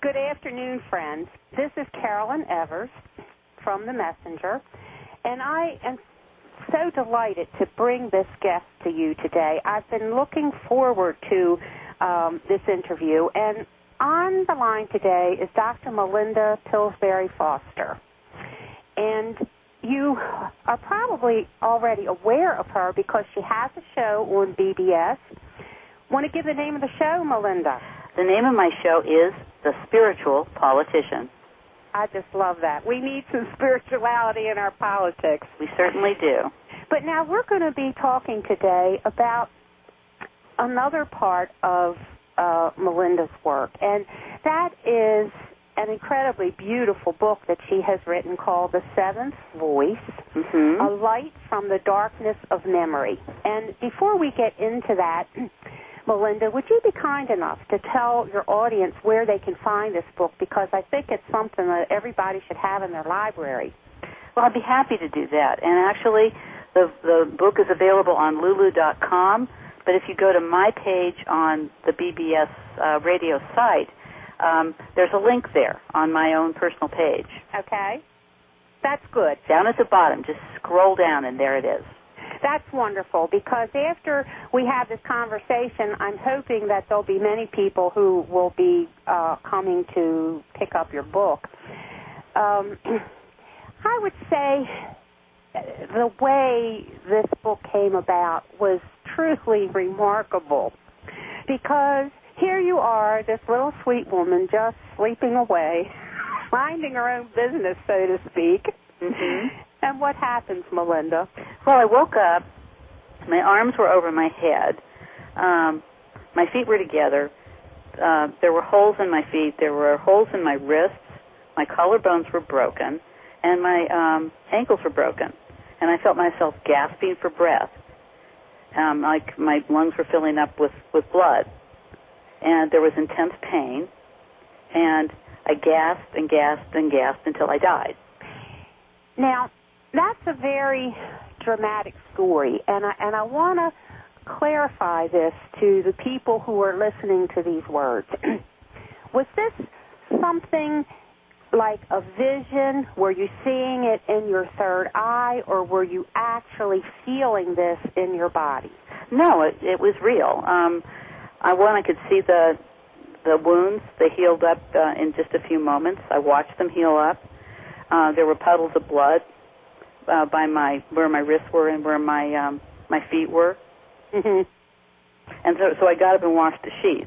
Good afternoon, friends. This is Carolyn Evers from The Messenger, and I am so delighted to bring this guest to you today. I've been looking forward to this interview, and on the line today is Dr. Melinda Pillsbury Foster. And you are probably already aware of her because she has a show on BBS. Want to give the name of the show, Melinda? The name of my show is The Spiritual Politician. I just love that. We need some spirituality in our politics. We certainly do. But now we're going to be talking today about another part of Melinda's work, and that is an incredibly beautiful book that she has written called The Seventh Voice, A Light from the Darkness of Memory. And before we get into that, Melinda, would you be kind enough to tell your audience where they can find this book? Because I think it's something that everybody should have in their library. Well, I'd be happy to do that. And actually, the book is available on Lulu.com, but if you go to my page on the BBS radio site, there's a link there on my own personal page. Okay. That's good. Down at the bottom, just scroll down, and there it is. That's wonderful, because after we have this conversation, I'm hoping that there'll be many people who will be coming to pick up your book. I would say the way this book came about was truly remarkable, because here you are, this little sweet woman just sleeping away, minding her own business, so to speak. And what happens, Melinda? Well, I woke up. My arms were over my head. My feet were together. There were holes in my feet. There were holes in my wrists. My collarbones were broken, and my ankles were broken. And I felt myself gasping for breath, like my lungs were filling up with blood. And there was intense pain, and I gasped and gasped and gasped until I died. Now, that's a very dramatic story, and I want to clarify this to the people who are listening to these words. Was this something like a vision? Were you seeing it in your third eye, or were you actually feeling this in your body? No, it was real. I could see the wounds. They healed up in just a few moments. I watched them heal up. There were puddles of blood by where my wrists were and where my feet were. And so I got up and washed the sheets.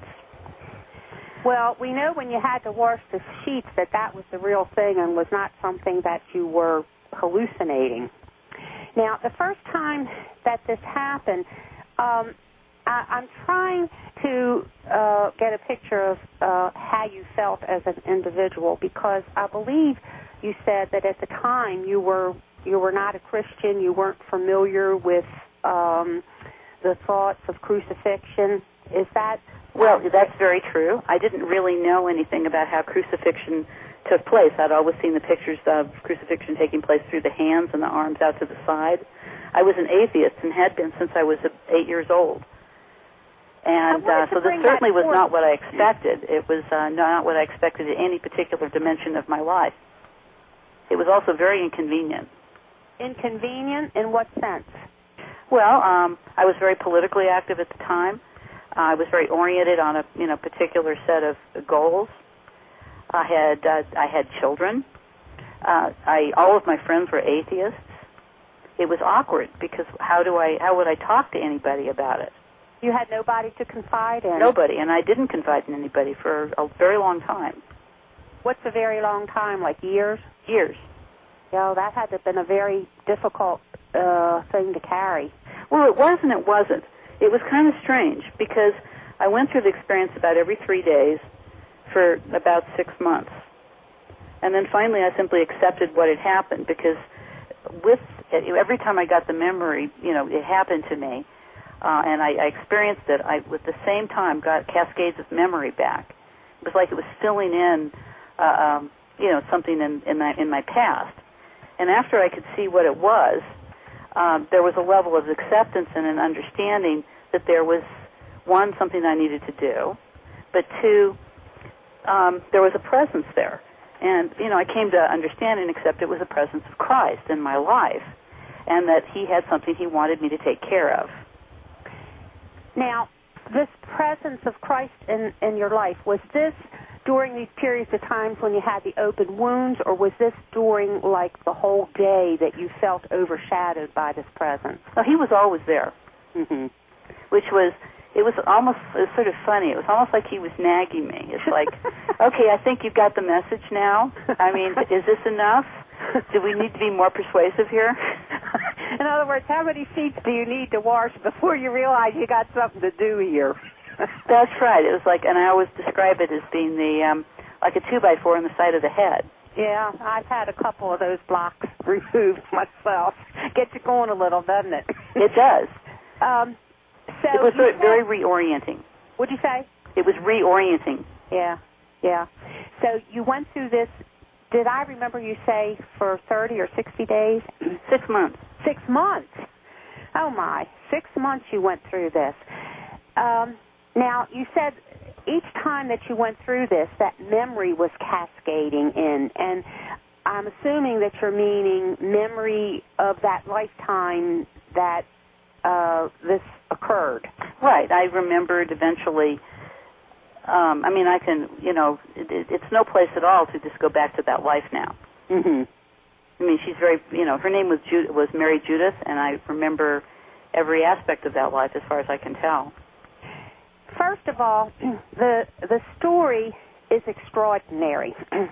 Well, we know when you had to wash the sheets that was the real thing and was not something that you were hallucinating. Now, the first time that this happened, I'm trying to get a picture of how you felt as an individual, because I believe you said that at the time you were not a Christian, you weren't familiar with the thoughts of crucifixion. Is that... Well, that's very true. I didn't really know anything about how crucifixion took place. I'd always seen the pictures of crucifixion taking place through the hands and the arms out to the side. I was an atheist and had been since I was 8 years old. And so this certainly was not what I expected. It was not what I expected in any particular dimension of my life. It was also very inconvenient. Inconvenient in what sense? Well, I was very politically active at the time. I was very oriented on a particular set of goals. I had children. All of my friends were atheists. It was awkward because how would I talk to anybody about it? You had nobody to confide in. Nobody, and I didn't confide in anybody for a very long time. What's a very long time, like years? Years. Yeah, that had to have been a very difficult thing to carry. Well, it was and it wasn't. It was kind of strange because I went through the experience about every 3 days for about 6 months. And then finally I simply accepted what had happened, because every time I got the memory, it happened to me, and I experienced it, I, at the same time, got cascades of memory back. It was like it was filling in, something in my past. And after I could see what it was, there was a level of acceptance and an understanding that there was, one, something I needed to do, but two, there was a presence there. And, I came to understand and accept it was a presence of Christ in my life, and that he had something he wanted me to take care of. Now, this presence of Christ in your life, was this during these periods of times when you had the open wounds, or was this during, like, the whole day that you felt overshadowed by this presence? Well, he was always there, which was... It was sort of funny. It was almost like he was nagging me. It's like, okay, I think you've got the message now. I mean, is this enough? Do we need to be more persuasive here? In other words, how many sheets do you need to wash before you realize you got something to do here? That's right. It was like, and I always describe it as being like a 2x4 on the side of the head. Yeah, I've had a couple of those blocks removed myself. Gets you going a little, doesn't it? It does. So it was very reorienting. What'd you say? It was reorienting. Yeah. So you went through this, did I remember you say for 30 or 60 days? 6 months. 6 months. Oh, my. 6 months you went through this. Now, you said each time that you went through this, that memory was cascading in, and I'm assuming that you're meaning memory of that lifetime that this occurred. Right. I remembered eventually. I can, it's no place at all to just go back to that life now. She's very, her name was Mary Judith, and I remember every aspect of that life as far as I can tell. First of all, the story is extraordinary.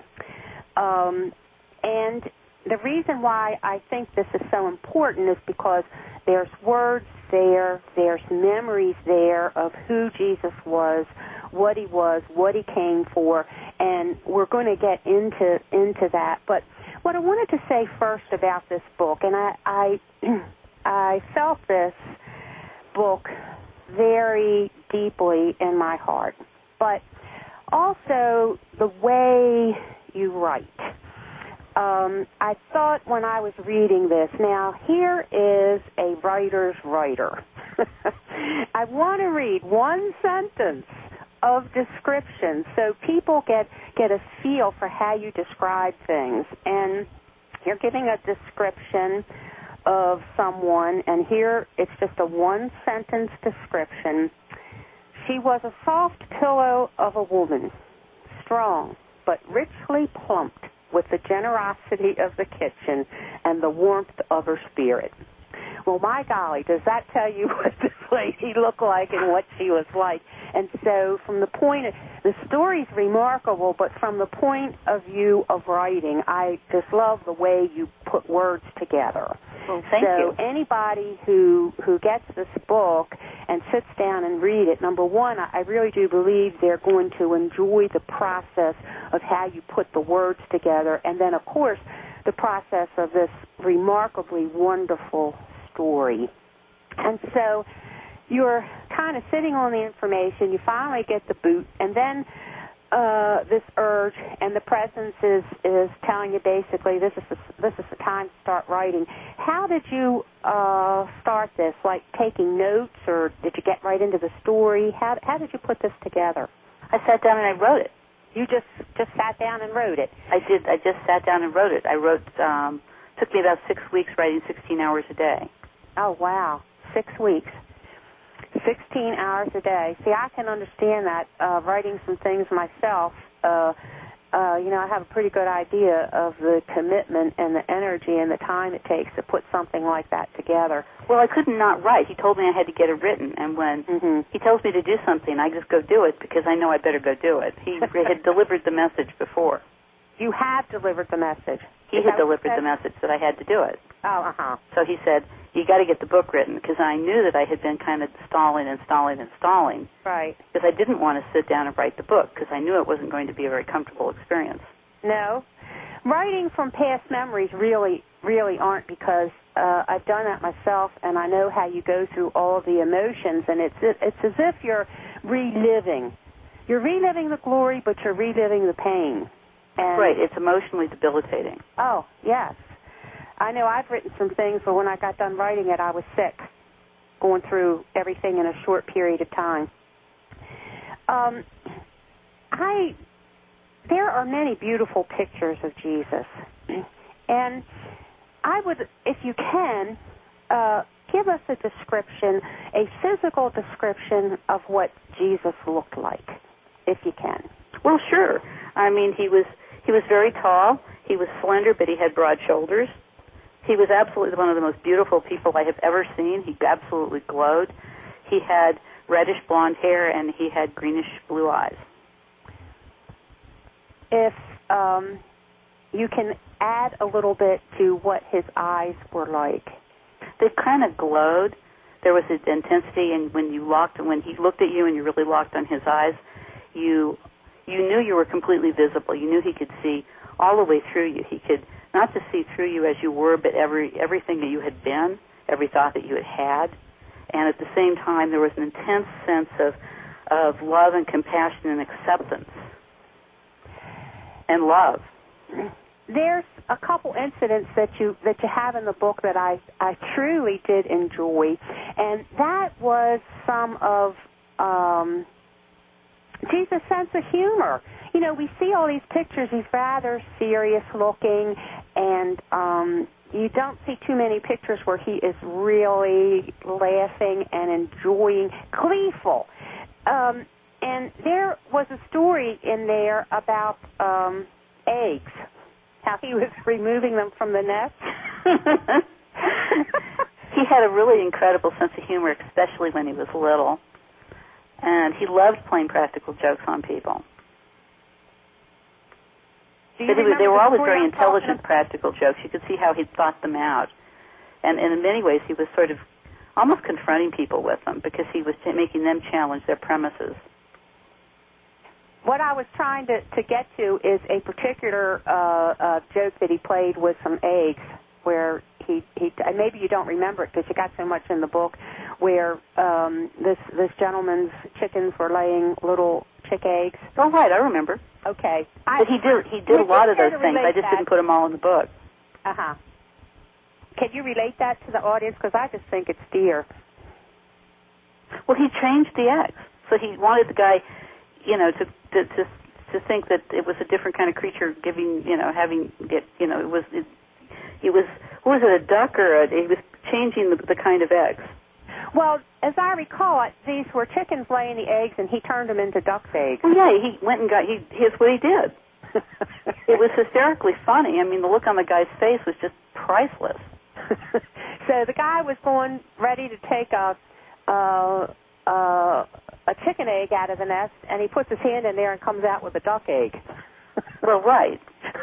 And the reason why I think this is so important is because there's words there, there's memories there of who Jesus was, what he came for, and we're going to get into that. But what I wanted to say first about this book, and I felt this book very deeply in my heart, but also the way you write. I thought when I was reading this, now here is a writer's writer. I want to read one sentence of description so people get a feel for how you describe things. And you're giving a description of someone, and here it's just a one-sentence description. She was a soft pillow of a woman, strong but richly plumped, with the generosity of the kitchen and the warmth of her spirit. Well, my golly, does that tell you what this lady looked like and what she was like? And so from the point of, the story's remarkable, but from the point of view of writing, I just love the way you put words together. Well, thank you. So anybody who gets this book and sits down and read it, number one, I really do believe they're going to enjoy the process of how you put the words together, and then, of course, the process of this remarkably wonderful story. And so you're kind of sitting on the information, you finally get the boot, and then this urge and the presence is telling you basically this is the time to start writing. How did you start this? Like taking notes, or did you get right into the story? How did you put this together? I sat down and I wrote it. You just sat down and wrote it? I did. I just sat down and wrote it. I wrote, took me about 6 weeks writing 16 hours a day. Oh, wow. 6 weeks. 16 hours a day. See, I can understand that, writing some things myself. I have a pretty good idea of the commitment and the energy and the time it takes to put something like that together. Well, I couldn't not write. He told me I had to get it written, and when he tells me to do something, I just go do it because I know I better go do it. He had delivered the message before. You have delivered the message. He had delivered the message that I had to do it. Oh, uh-huh. So he said, you got to get the book written, because I knew that I had been kind of stalling. Right. Because I didn't want to sit down and write the book, because I knew it wasn't going to be a very comfortable experience. No. Writing from past memories really aren't, because I've done that myself, and I know how you go through all the emotions, and it's as if you're reliving. You're reliving the glory, but you're reliving the pain. And right, it's emotionally debilitating. Oh, yes. I know I've written some things, but when I got done writing it, I was sick, going through everything in a short period of time. I there are many beautiful pictures of Jesus. And I would, if you can, give us a description, a physical description of what Jesus looked like, if you can. Well, sure. I mean, he was very tall. He was slender, but he had broad shoulders. He was absolutely one of the most beautiful people I have ever seen. He absolutely glowed. He had reddish blonde hair, and he had greenish blue eyes. If you can add a little bit to what his eyes were like. They kind of glowed. There was an intensity, and when he looked at you and you really locked on his eyes, you knew you were completely visible. You knew he could see all the way through you. He could not just see through you as you were, but everything that you had been, every thought that you had. And at the same time, there was an intense sense of love and compassion and acceptance and love. There's a couple incidents that you have in the book that I truly did enjoy, and that was some of Jesus' sense of humor. You know, we see all these pictures, he's rather serious looking, and you don't see too many pictures where he is really laughing and enjoying, gleeful. And there was a story in there about eggs, how he was removing them from the nest. He had a really incredible sense of humor, especially when he was little. And he loved playing practical jokes on people. They were always very intelligent practical jokes. You could see how he thought them out. And in many ways, he was sort of almost confronting people with them because he was making them challenge their premises. What I was trying to get to is a particular joke that he played with some eggs, where he maybe you don't remember it because you got so much in the book, where this gentleman's chickens were laying little chick eggs. Oh, right, I remember. Okay, but he did a lot of those things. I just didn't put them all in the book. Can you relate that to the audience? Because I just think it's dear. Well, he changed the eggs, so he wanted the guy, you know, to think that it was a different kind of creature giving, you know, it was what was it, a duck or he was changing the kind of eggs. Well, as I recall it, these were chickens laying the eggs, and he turned them into duck's eggs. Well, yeah, he went and here's what he did. It was hysterically funny. I mean, the look on the guy's face was just priceless. So the guy was ready to take a chicken egg out of the nest, and he puts his hand in there and comes out with a duck egg. Well, right.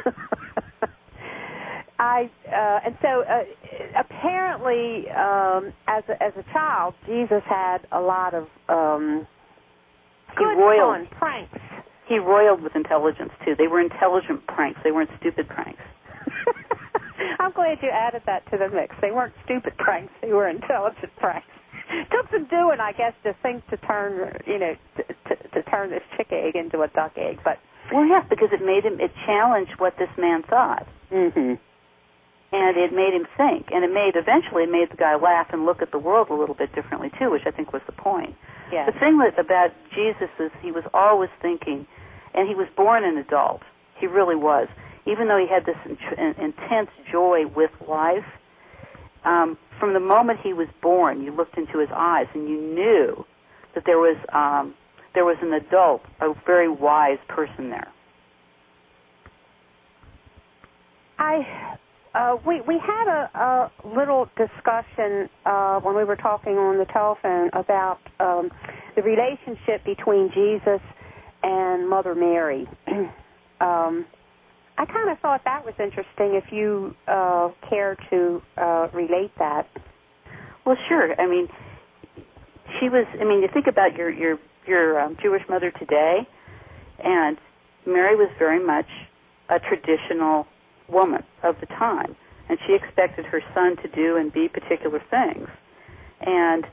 And so apparently, as a child, Jesus had a lot of good fun pranks. He roiled with intelligence too. They were intelligent pranks. They weren't stupid pranks. I'm glad you added that to the mix. They weren't stupid pranks. They were intelligent pranks. Took some doing, I guess, to think to turn, you know, to turn this chick egg into a duck egg. But well, yes, because it challenged what this man thought. Mm-hmm. And it made him think, and eventually made the guy laugh and look at the world a little bit differently too, which I think was the point. Yes. The thing about Jesus is he was always thinking, and he was born an adult. He really was. Even though he had this intense joy with life, from the moment he was born, you looked into his eyes and you knew that there was an adult, a very wise person there. We had a little discussion when we were talking on the telephone about the relationship between Jesus and Mother Mary. I kind of thought that was interesting if you care to relate that. Well, sure. I mean, you think about your Jewish mother today, and Mary was very much a traditional woman of the time, and she expected her son to do and be particular things, and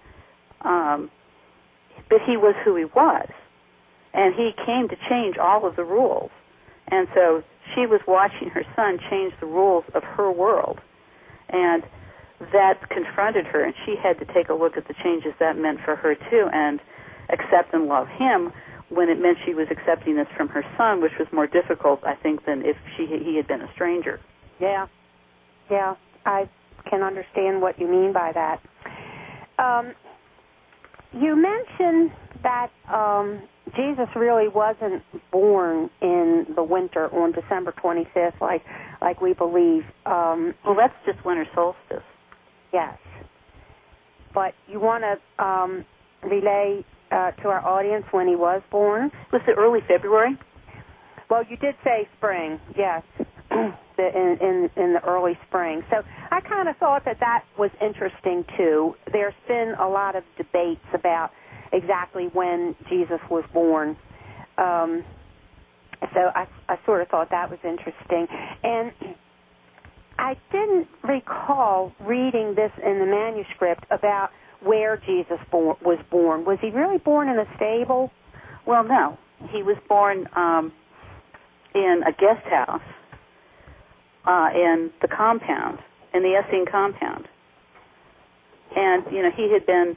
but he was who he was, and he came to change all of the rules, and so she was watching her son change the rules of her world, and that confronted her, and she had to take a look at the changes that meant for her too, and accept and love him when it meant she was accepting this from her son, which was more difficult, I think, than if he had been a stranger. Yeah. Yeah, I can understand what you mean by that. You mentioned that Jesus really wasn't born in the winter on December 25th, like we believe. Well, that's just winter solstice. Yes. But you want to relay to our audience when he was born? Was it early February? Well, you did say spring, yes, in the early spring. So I kind of thought that was interesting, too. There's been a lot of debates about exactly when Jesus was born. So I sort of thought that was interesting. And I didn't recall reading this in the manuscript about where Jesus was born. Was he really born in a stable? Well, no. He was born in a guest house in the compound, in the Essene compound. And, he had been,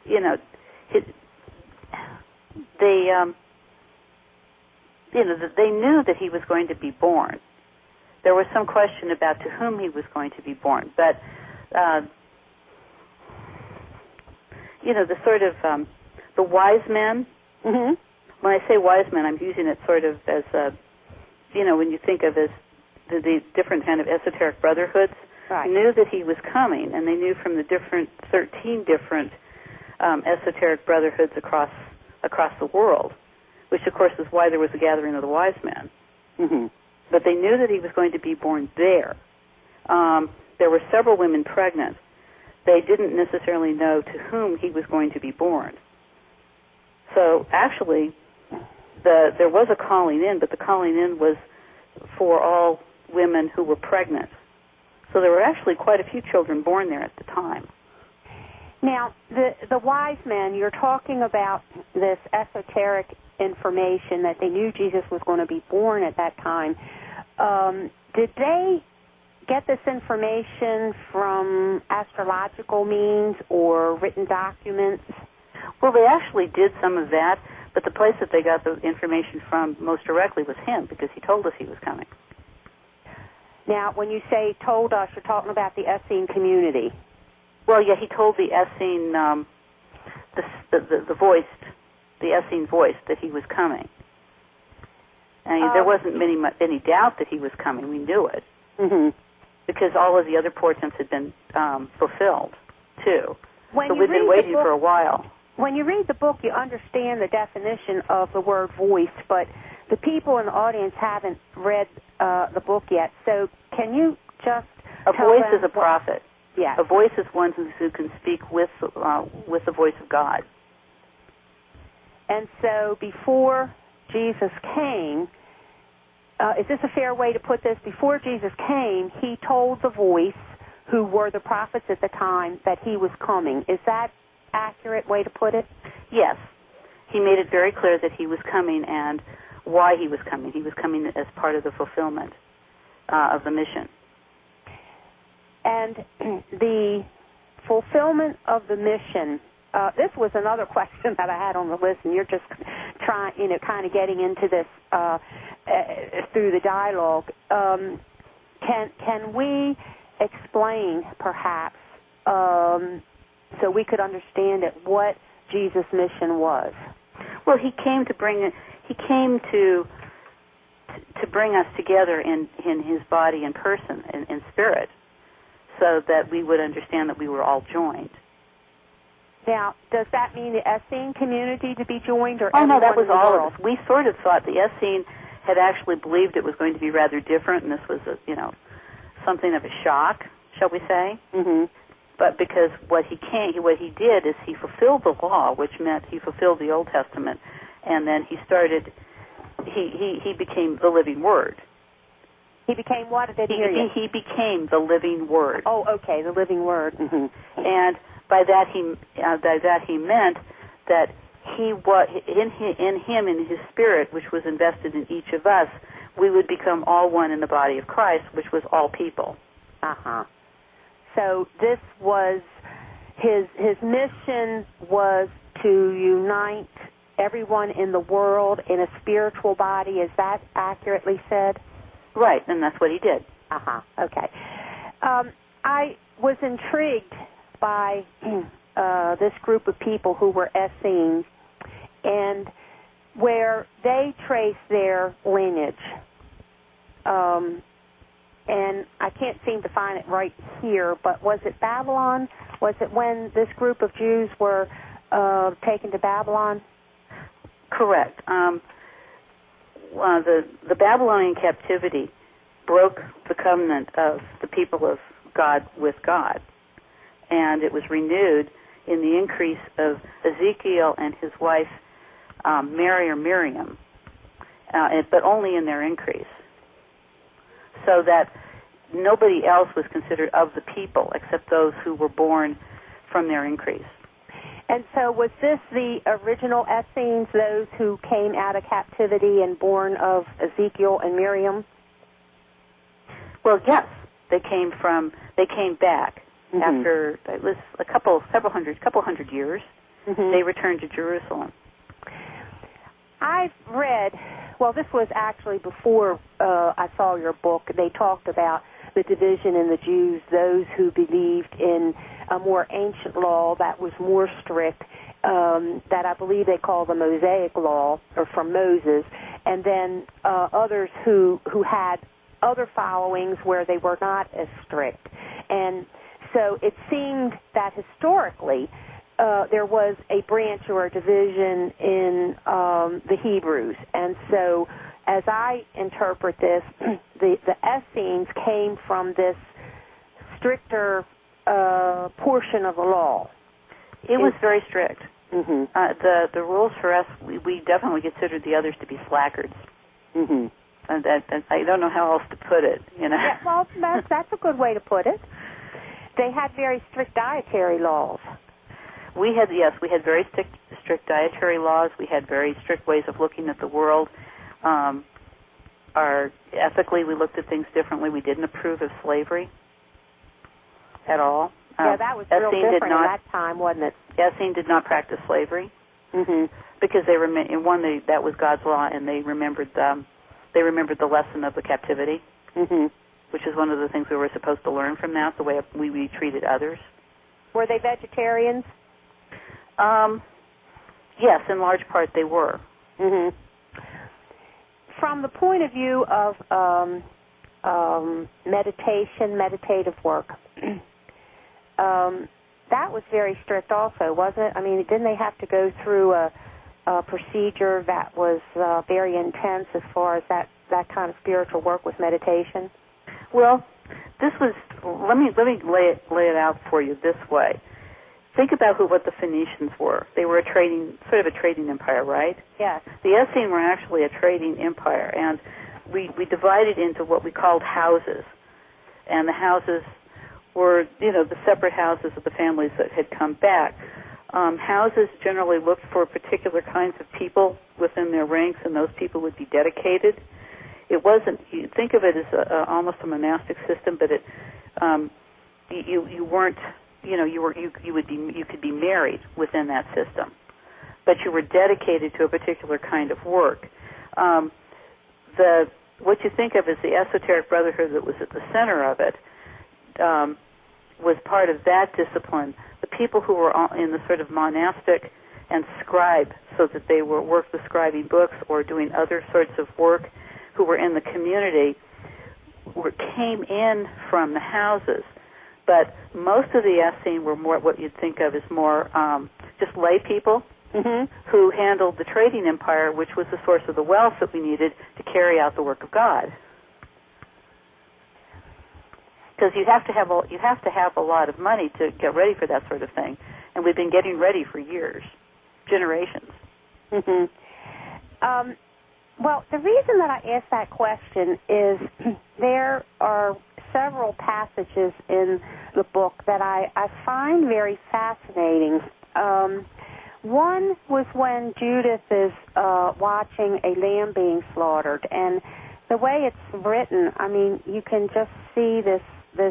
they knew that he was going to be born. There was some question about to whom he was going to be born, but the sort of the wise men. Mm-hmm. When I say wise men, I'm using it sort of as when you think of as the different kind of esoteric brotherhoods, right, knew that he was coming, and they knew from the 13 different esoteric brotherhoods across the world, which of course is why there was a gathering of the wise men. Mm-hmm. But they knew that he was going to be born there. There were several women pregnant. They didn't necessarily know to whom he was going to be born. So actually, there was a calling in, but the calling in was for all women who were pregnant. So there were actually quite a few children born there at the time. Now, the wise men, you're talking about this esoteric information that they knew Jesus was going to be born at that time. Did they get this information from astrological means or written documents? Well, they actually did some of that, but the place that they got the information from most directly was him, because he told us he was coming. Now, when you say told us, you're talking about the Essene community. Well, yeah, he told the Essene, the voiced, the Essene voice that he was coming. And there wasn't any doubt that he was coming. We knew it. Mm-hmm. Because all of the other portents had been fulfilled, too. So we've been waiting for a while. When you read the book, you understand the definition of the word voice, but the people in the audience haven't read the book yet. So can you just A voice is a prophet. Yes. A voice is one who can speak with the voice of God. And so before Jesus came, is this a fair way to put this? Before Jesus came, he told the voice, who were the prophets at the time, that he was coming. Is that accurate way to put it? Yes. He made it very clear that he was coming and why he was coming. He was coming as part of the fulfillment of the mission. And the fulfillment of the mission, this was another question that I had on the list, and you're just trying, kind of getting into this through the dialogue. Can we explain, perhaps, so we could understand it, what Jesus' mission was? Well, he came to bring us together in his body and person and spirit, so that we would understand that we were all joined. Now, does that mean the Essene community to be joined, or no, that was all world? of us. We sort of thought the Essene had actually believed it was going to be rather different, and this was something of a shock, shall we say? Mm-hmm. But because what he did is he fulfilled the law, which meant he fulfilled the Old Testament, and then he became the living Word. He became what? I didn't hear you. He became the living Word. Oh, okay, the living Word. Mm-hmm. And by that he meant that he was in him, in his spirit, which was invested in each of us, we would become all one in the body of Christ, which was all people. Uh-huh. So this was his mission was to unite everyone in the world in a spiritual body. Is that accurately said? Right, and that's what he did. Okay. I was intrigued by this group of people who were Essenes, and where they trace their lineage. And I can't seem to find it right here, but was it Babylon? Was it when this group of Jews were taken to Babylon? Correct. The Babylonian captivity broke the covenant of the people of God with God, and it was renewed in the increase of Ezekiel and his wife Mary or Miriam, but only in their increase, so that nobody else was considered of the people except those who were born from their increase. And so was this the original Essenes, those who came out of captivity and born of Ezekiel and Miriam? Well, yes, they came back after it was several hundred years. They returned to Jerusalem. I've read, well, this was actually before I saw your book. They talked about the division in the Jews, those who believed in a more ancient law that was more strict, that I believe they call the Mosaic law, or from Moses, and then others who had other followings where they were not as strict. And so it seemed that historically there was a branch or a division in the Hebrews. And so as I interpret this, the Essenes came from this stricter portion of the law. It was very strict. The rules for us, we definitely considered the others to be slackers. And I don't know how else to put it, you know. Yeah, well, that's a good way to put it. They had very strict dietary laws. We had very strict dietary laws. We had very strict ways of looking at the world. Ethically, we looked at things differently. We didn't approve of slavery at all. Yeah, that was real different at that time, wasn't it? Essene did not practice slavery because that was God's law, and they remembered the lesson of the captivity, which is one of the things we were supposed to learn from that, the way we treated others. Were they vegetarians? Yes, in large part they were. From the point of view of meditative work, that was very strict also, wasn't it? I mean, didn't they have to go through a procedure that was very intense as far as that kind of spiritual work with meditation? Well, this was. Let me lay it out for you this way. Think about what the Phoenicians were. They were a trading empire, right? Yes. The Essenes were actually a trading empire, and we divided into what we called houses, and the houses were, the separate houses of the families that had come back. Houses generally looked for particular kinds of people within their ranks, and those people would be dedicated. It wasn't. You think of it as almost a monastic system, but you weren't. You could be married within that system, but you were dedicated to a particular kind of work. What you think of as the esoteric brotherhood that was at the center of it was part of that discipline. The people who were in the sort of monastic and scribe, so that they were worked with scribing books or doing other sorts of work, who were in the community, came in from the houses. But most of the Essenes were more what you'd think of as more just lay people who handled the trading empire, which was the source of the wealth that we needed to carry out the work of God. Because you have to have a lot of money to get ready for that sort of thing, and we've been getting ready for years, generations. Well, the reason that I asked that question is there are several passages in the book that I find very fascinating. One was when Judith is watching a lamb being slaughtered, and the way it's written, I mean, you can just see this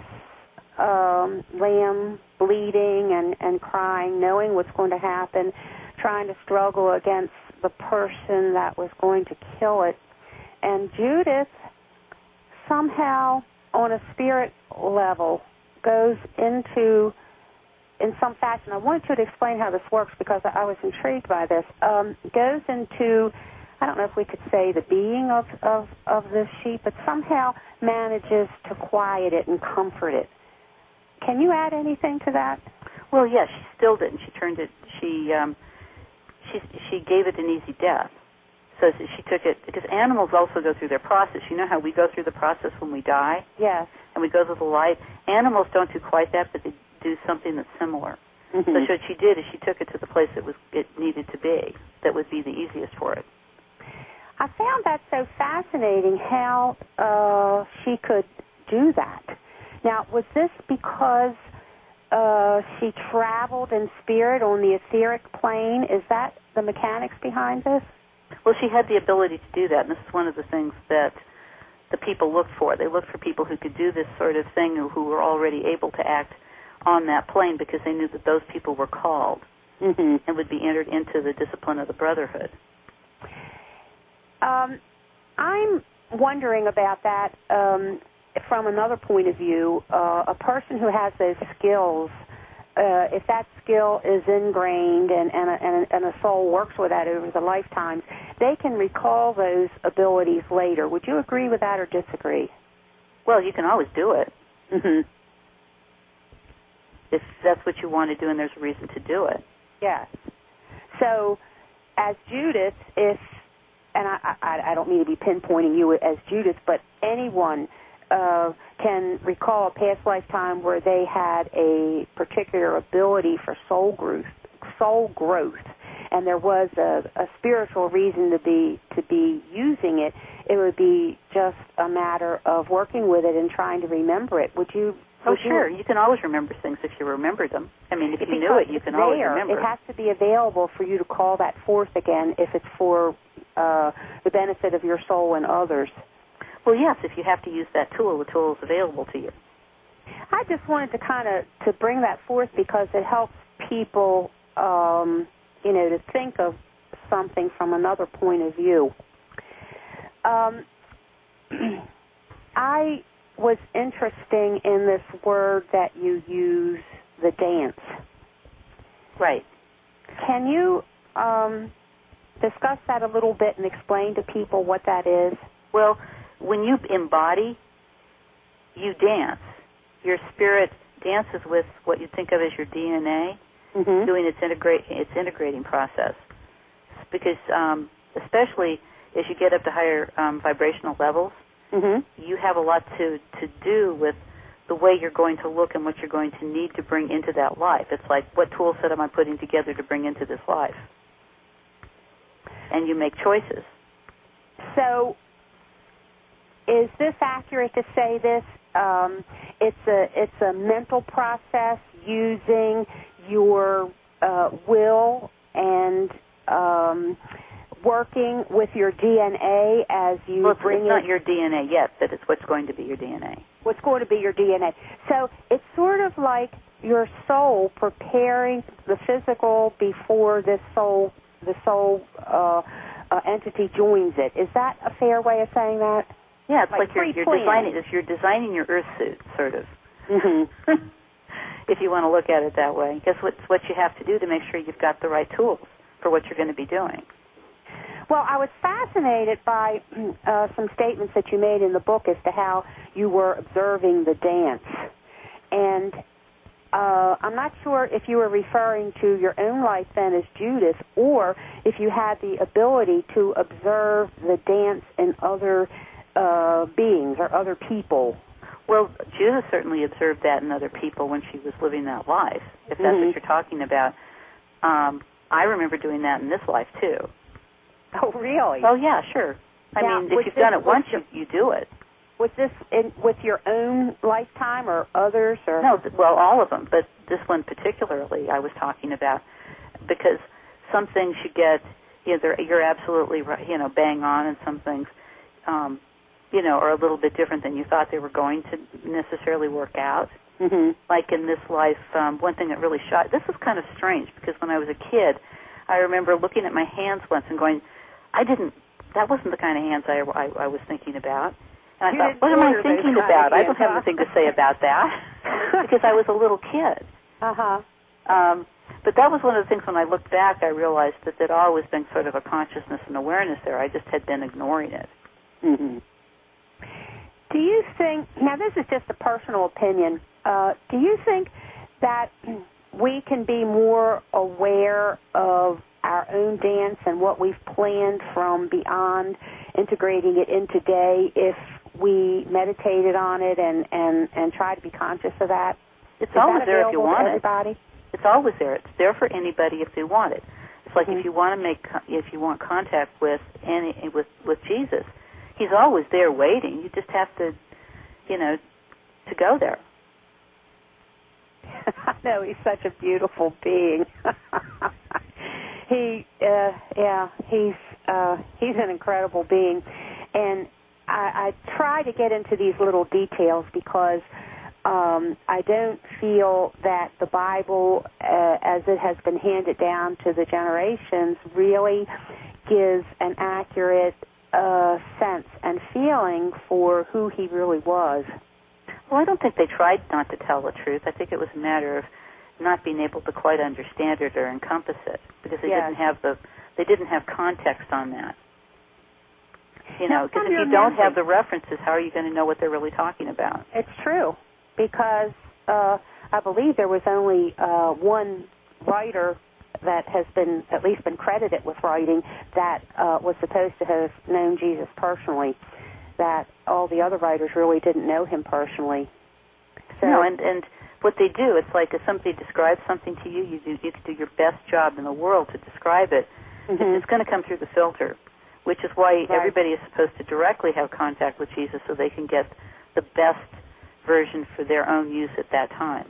lamb bleeding and crying, knowing what's going to happen, trying to struggle against the person that was going to kill it. And Judith somehow, on a spirit level, goes into, in some fashion, I wanted you to explain how this works because I was intrigued by this, goes into, I don't know if we could say the being of this sheep, but somehow manages to quiet it and comfort it. Can you add anything to that? Well, yes, she stilled it, and she turned it, she gave it an easy death. So she took it, because animals also go through their process. You know how we go through the process when we die? Yes. And we go through the light? Animals don't do quite that, but they do something that's similar. Mm-hmm. So what she did is she took it to the place it needed to be, that would be the easiest for it. I found that so fascinating how she could do that. Now, was this because she traveled in spirit on the etheric plane? Is that the mechanics behind this? Well, she had the ability to do that, and this is one of the things that the people looked for. They looked for people who could do this sort of thing, who were already able to act on that plane, because they knew that those people were called mm-hmm. and would be entered into the discipline of the Brotherhood. I'm wondering about that from another point of view. A person who has those skills, if that skill is ingrained and a soul works with that over the lifetimes, they can recall those abilities later. Would you agree with that or disagree? Well, you can always do it. Mm-hmm. If that's what you want to do and there's a reason to do it. Yes. So, as Judith, and I don't mean to be pinpointing you as Judith, but anyone can recall a past lifetime where they had a particular ability for soul growth, and there was a spiritual reason to be using it. It would be just a matter of working with it and trying to remember it. Would you? Oh, sure. You can always remember things if you remember them. I mean, if you knew it, you can always remember. It has to be available for you to call that forth again if it's for the benefit of your soul and others. Well, yes, if you have to use that tool, the tool is available to you. I just wanted to kind of to bring that forth because it helps people, to think of something from another point of view. I was interesting in this word that you use, the dance. Right. Can you discuss that a little bit and explain to people what that is? Well, when you embody, you dance. Your spirit dances with what you think of as your DNA, mm-hmm. doing its integrating process. Because especially as you get up to higher vibrational levels, mm-hmm. you have a lot to do with the way you're going to look and what you're going to need to bring into that life. It's like, what tool set am I putting together to bring into this life? And you make choices. So, is this accurate to say this? It's a mental process using your will and working with your DNA as you bring it's not your DNA yet, but it's what's going to be your DNA. What's going to be your DNA. So it's sort of like your soul preparing the physical before the soul entity joins it. Is that a fair way of saying that? Yeah, it's like you're designing your Earth suit, sort of. Mm-hmm. If you want to look at it that way. Guess what you have to do to make sure you've got the right tools for what you're going to be doing. Well, I was fascinated by some statements that you made in the book as to how you were observing the dance. And I'm not sure if you were referring to your own life then as Judith, or if you had the ability to observe the dance in other beings or other people. Well, Judith certainly observed that in other people when she was living that life, if that's mm-hmm. what you're talking about. I remember doing that in this life, too. Oh, really? Oh, yeah, sure. I mean, if you've done it once, you do it. Was this with your own lifetime or others? Or? No, well, all of them, but this one particularly I was talking about, because some things you get, you're absolutely right, bang on, and some things, are a little bit different than you thought they were going to necessarily work out. Mm-hmm. Like in this life, one thing that really this was kind of strange, because when I was a kid, I remember looking at my hands once and going, that wasn't the kind of hands I was thinking about. And I thought, what am I thinking about? I don't have anything to say about that because I was a little kid. Uh-huh. But that was one of the things when I looked back, I realized that there'd always been sort of a consciousness and awareness there. I just had been ignoring it. Mm-hmm. Do you think, now this is just a personal opinion, do you think that we can be more aware of our own dance and what we've planned from beyond integrating it in today if we meditated on it and try to be conscious of that? It's always there if you want it. Everybody? It's always there. It's there for anybody if they want it. It's like if you want contact with Jesus, He's always there waiting. You just have to, to go there. I know, He's such a beautiful being. He's an incredible being, and I try to get into these little details because I don't feel that the Bible, as it has been handed down to the generations, really gives an accurate sense and feeling for who He really was. Well, I don't think they tried not to tell the truth. I think it was a matter of not being able to quite understand it or encompass it because they didn't have context on that. Because if you don't have the references, how are you going to know what they're really talking about? It's true, because I believe there was only one writer that has at least been credited with writing that was supposed to have known Jesus personally. That all the other writers really didn't know Him personally. So, no, and what they do, it's like if somebody describes something to you, you can do your best job in the world to describe it. Mm-hmm. It's going to come through the filter, which is why everybody is supposed to directly have contact with Jesus so they can get the best version for their own use at that time.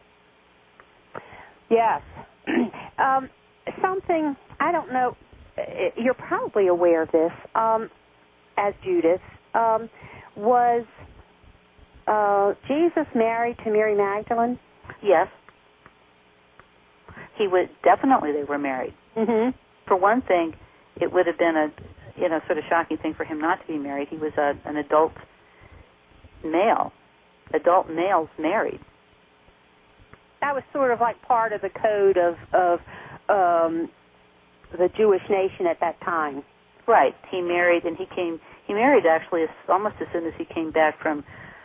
Yes. Something, I don't know, you're probably aware of this, as Judas, was Jesus married to Mary Magdalene? Yes. Definitely they were married. Mm-hmm. For one thing, it would have been a sort of shocking thing for him not to be married. He was an adult male. Adult males married. That was sort of like part of the code of the Jewish nation at that time. Right. He married, and he married actually almost as soon as he came back from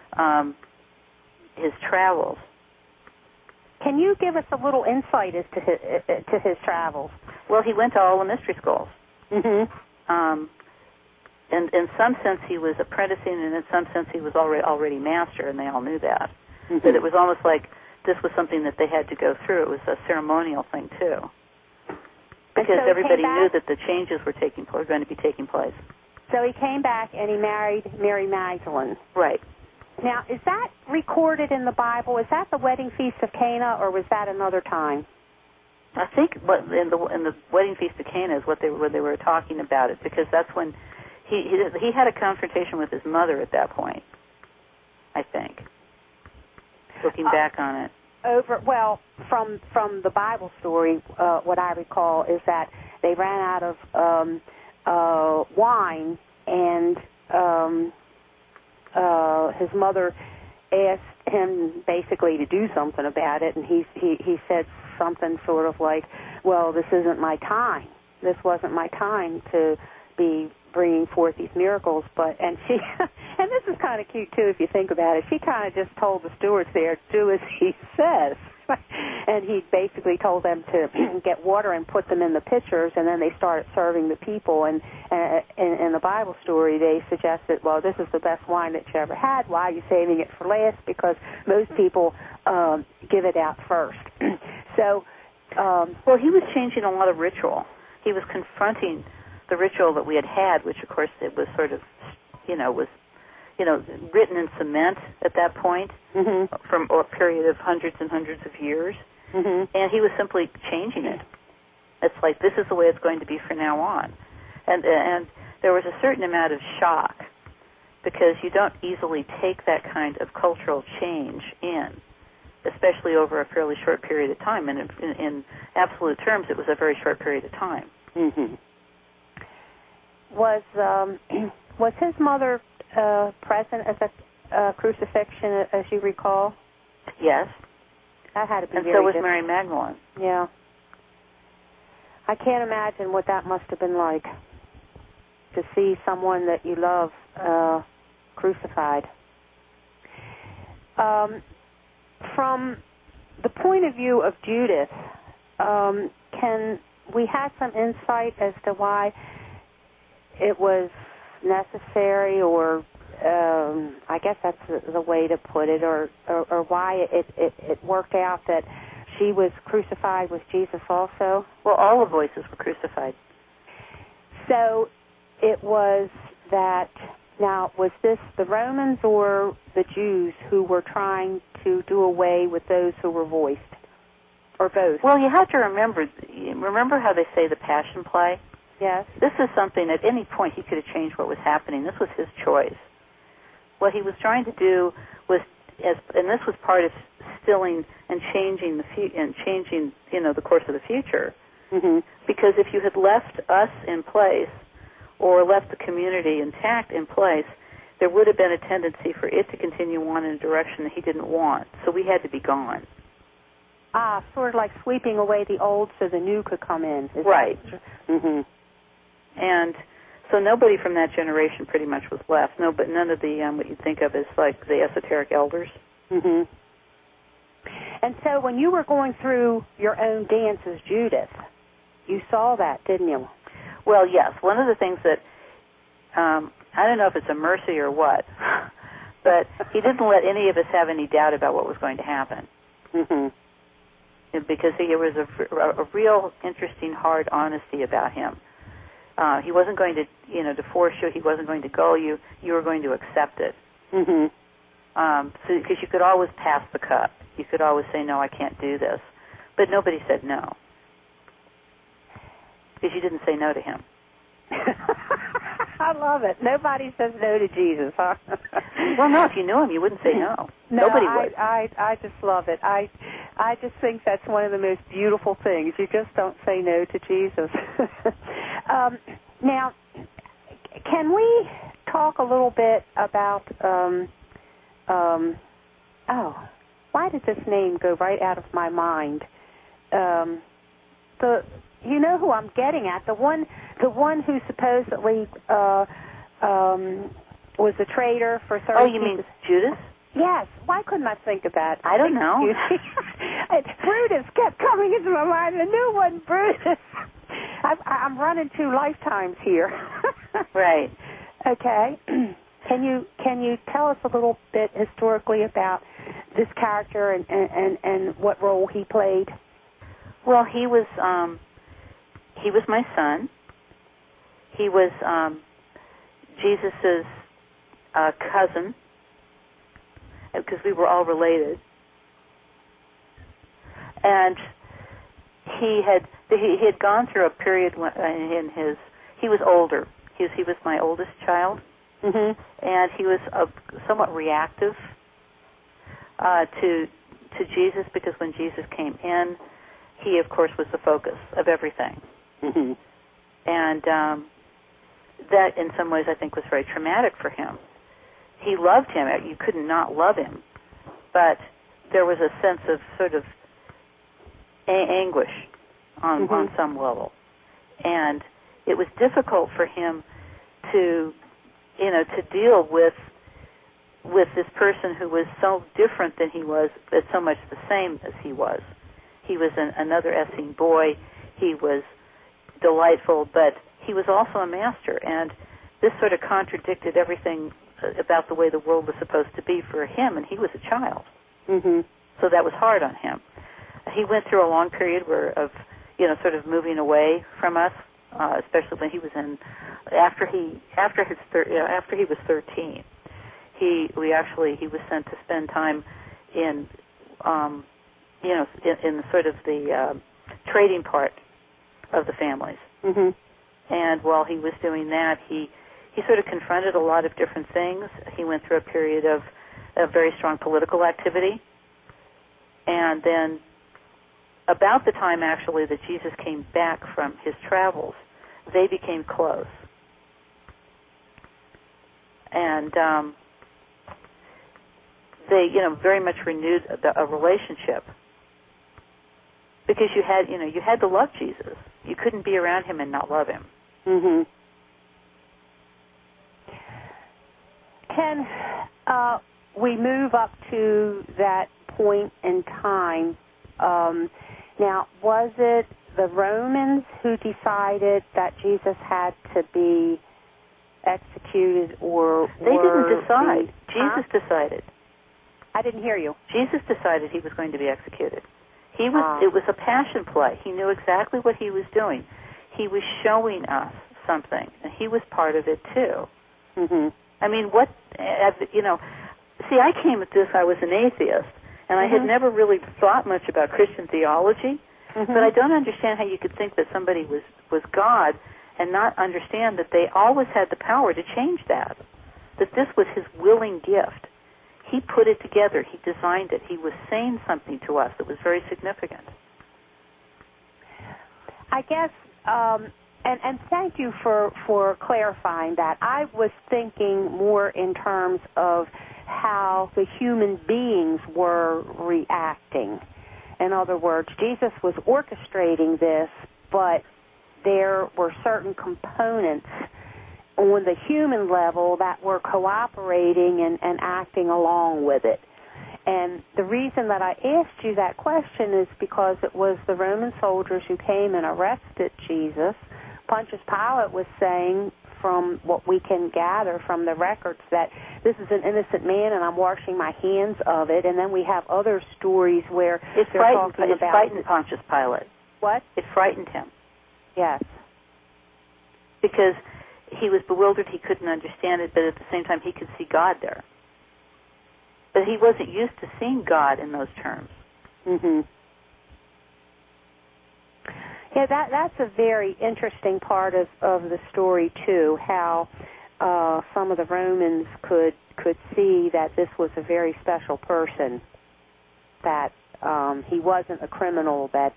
his travels. Can you give us a little insight as to his travels? Well, he went to all the mystery schools. Mm-hmm. And in some sense he was apprenticing, and in some sense he was already master, and they all knew that. Mm-hmm. But it was almost like this was something that they had to go through. It was a ceremonial thing, too. Because so everybody knew that the changes were going to be taking place. So he came back and he married Mary Magdalene. Right. Now, is that recorded in the Bible? Is that the wedding feast of Cana, or was that another time? I think in the wedding feast of Cana is what they were talking about it, because that's when he had a confrontation with his mother at that point, I think, looking back on it. From the Bible story, what I recall is that they ran out of wine, and his mother asked him basically to do something about it, and he said something sort of like, well, this isn't my time. This wasn't my time to be bringing forth these miracles. And she, and this is kind of cute too if you think about it, she kind of just told the stewards there, do as he says. And he basically told them to get water and put them in the pitchers, and then they started serving the people. And in the Bible story, they suggested, well, this is the best wine that you ever had. Why are you saving it for last? Because most people give it out first. So, well, he was changing a lot of ritual. He was confronting the ritual that we had, which, of course, it was sort of, was written in cement at that point, mm-hmm. from a period of hundreds and hundreds of years. Mm-hmm. And he was simply changing it. It's like, this is the way it's going to be from now on. And there was a certain amount of shock, because you don't easily take that kind of cultural change in. especially over a fairly short period of time. And in absolute terms, it was a very short period of time. Mm-hmm. Was his mother present at the crucifixion, as you recall? Yes. That had to be and very so was different. Mary Magdalene. Yeah. I can't imagine what that must have been like, to see someone that you love crucified. From the point of view of Judas, can we have some insight as to why it was necessary, or I guess that's the way to put it, or why it worked out that she was crucified with Jesus also? Well, all the voices were crucified. So it was that, now, was this the Romans or the Jews who were trying to do away with those who were voiced? Or both? Well, you have to remember how they say the Passion Play? Yes. This is something, at any point he could have changed what was happening. This was his choice. What he was trying to do was, and this was part of stilling and changing the course of the future. Mm-hmm. Because if you had left us in place, or left the community intact in place, there would have been a tendency for it to continue on in a direction that he didn't want. So we had to be gone. Sort of like sweeping away the old so the new could come in. Right. Mm-hmm. And so nobody from that generation pretty much was left. No, but none of the what you'd think of as like the esoteric elders. Mm-hmm. And so when you were going through your own dance as Judith, you saw that, didn't you? Well, yes. One of the things that, I don't know if it's a mercy or what, but he didn't let any of us have any doubt about what was going to happen. Mm-hmm. Because there was a real interesting, hard honesty about him. He wasn't going to, to force you. He wasn't going to gull you. You were going to accept it. Mm-hmm. Because you could always pass the cup. You could always say, no, I can't do this. But nobody said no. Because you didn't say no to him. I love it. Nobody says no to Jesus, huh? Well, no, if you knew him, you wouldn't say no. Nobody would. I just love it. I just think that's one of the most beautiful things. You just don't say no to Jesus. Now, can we talk a little bit about, why did this name go right out of my mind? You know who I'm getting at? The one who supposedly was a traitor for 30 Oh, you mean Judas? Yes. Why couldn't I think of that? I don't know. Brutus kept coming into my mind. The new one, Brutus. I'm running 2 lifetimes here. Right. Okay. Can you tell us a little bit historically about this character and what role he played? Well, he was my son. He was Jesus's cousin, because we were all related. And he had gone through a period he was older. He was my oldest child, mm-hmm. and he was somewhat reactive to Jesus, because when Jesus came in, he, of course, was the focus of everything. Mm-hmm. And that, in some ways, I think was very traumatic for him. He loved him. You could not love him. But there was a sense of sort of anguish on some level. And it was difficult for him to deal with this person who was so different than he was, but so much the same as he was. He was another Essene boy. He was delightful, but he was also a master, and this sort of contradicted everything about the way the world was supposed to be for him, and he was a child. Mm-hmm. So that was hard on him. He went through a long period of sort of moving away from us, especially when he was after he was 13. He was sent to spend time in in sort of the trading part of the families. Mm-hmm. And while he was doing that, he sort of confronted a lot of different things. He went through a period of very strong political activity. And then about the time, actually, that Jesus came back from his travels, they became close. And they, very much renewed a relationship. Because you had to love Jesus. You couldn't be around him and not love him. Mm-hmm. Can we move up to that point in time? Now, was it the Romans who decided that Jesus had to be executed, or they didn't decide? Jesus decided. I didn't hear you. Jesus decided he was going to be executed. It was a passion play. He knew exactly what he was doing. He was showing us something, and he was part of it too. Mm-hmm. I mean, see, I came at this, I was an atheist, and I had never really thought much about Christian theology, but I don't understand how you could think that somebody was God and not understand that they always had the power to change that this was his willing gift. He put it together. He designed it. He was saying something to us that was very significant. I guess, and thank you for clarifying that. I was thinking more in terms of how the human beings were reacting. In other words, Jesus was orchestrating this, but there were certain components on the human level that were cooperating and acting along with it. And the reason that I asked you that question is because it was the Roman soldiers who came and arrested Jesus. Pontius Pilate was saying, from what we can gather from the records, that this is an innocent man and I'm washing my hands of it. And then we have other stories where it frightened Pontius Pilate. What? It frightened him. Yes. Because he was bewildered, he couldn't understand it, but at the same time he could see God there. But he wasn't used to seeing God in those terms. Mm-hmm. Yeah, that's a very interesting part of the story, too, how some of the Romans could see that this was a very special person, that he wasn't a criminal that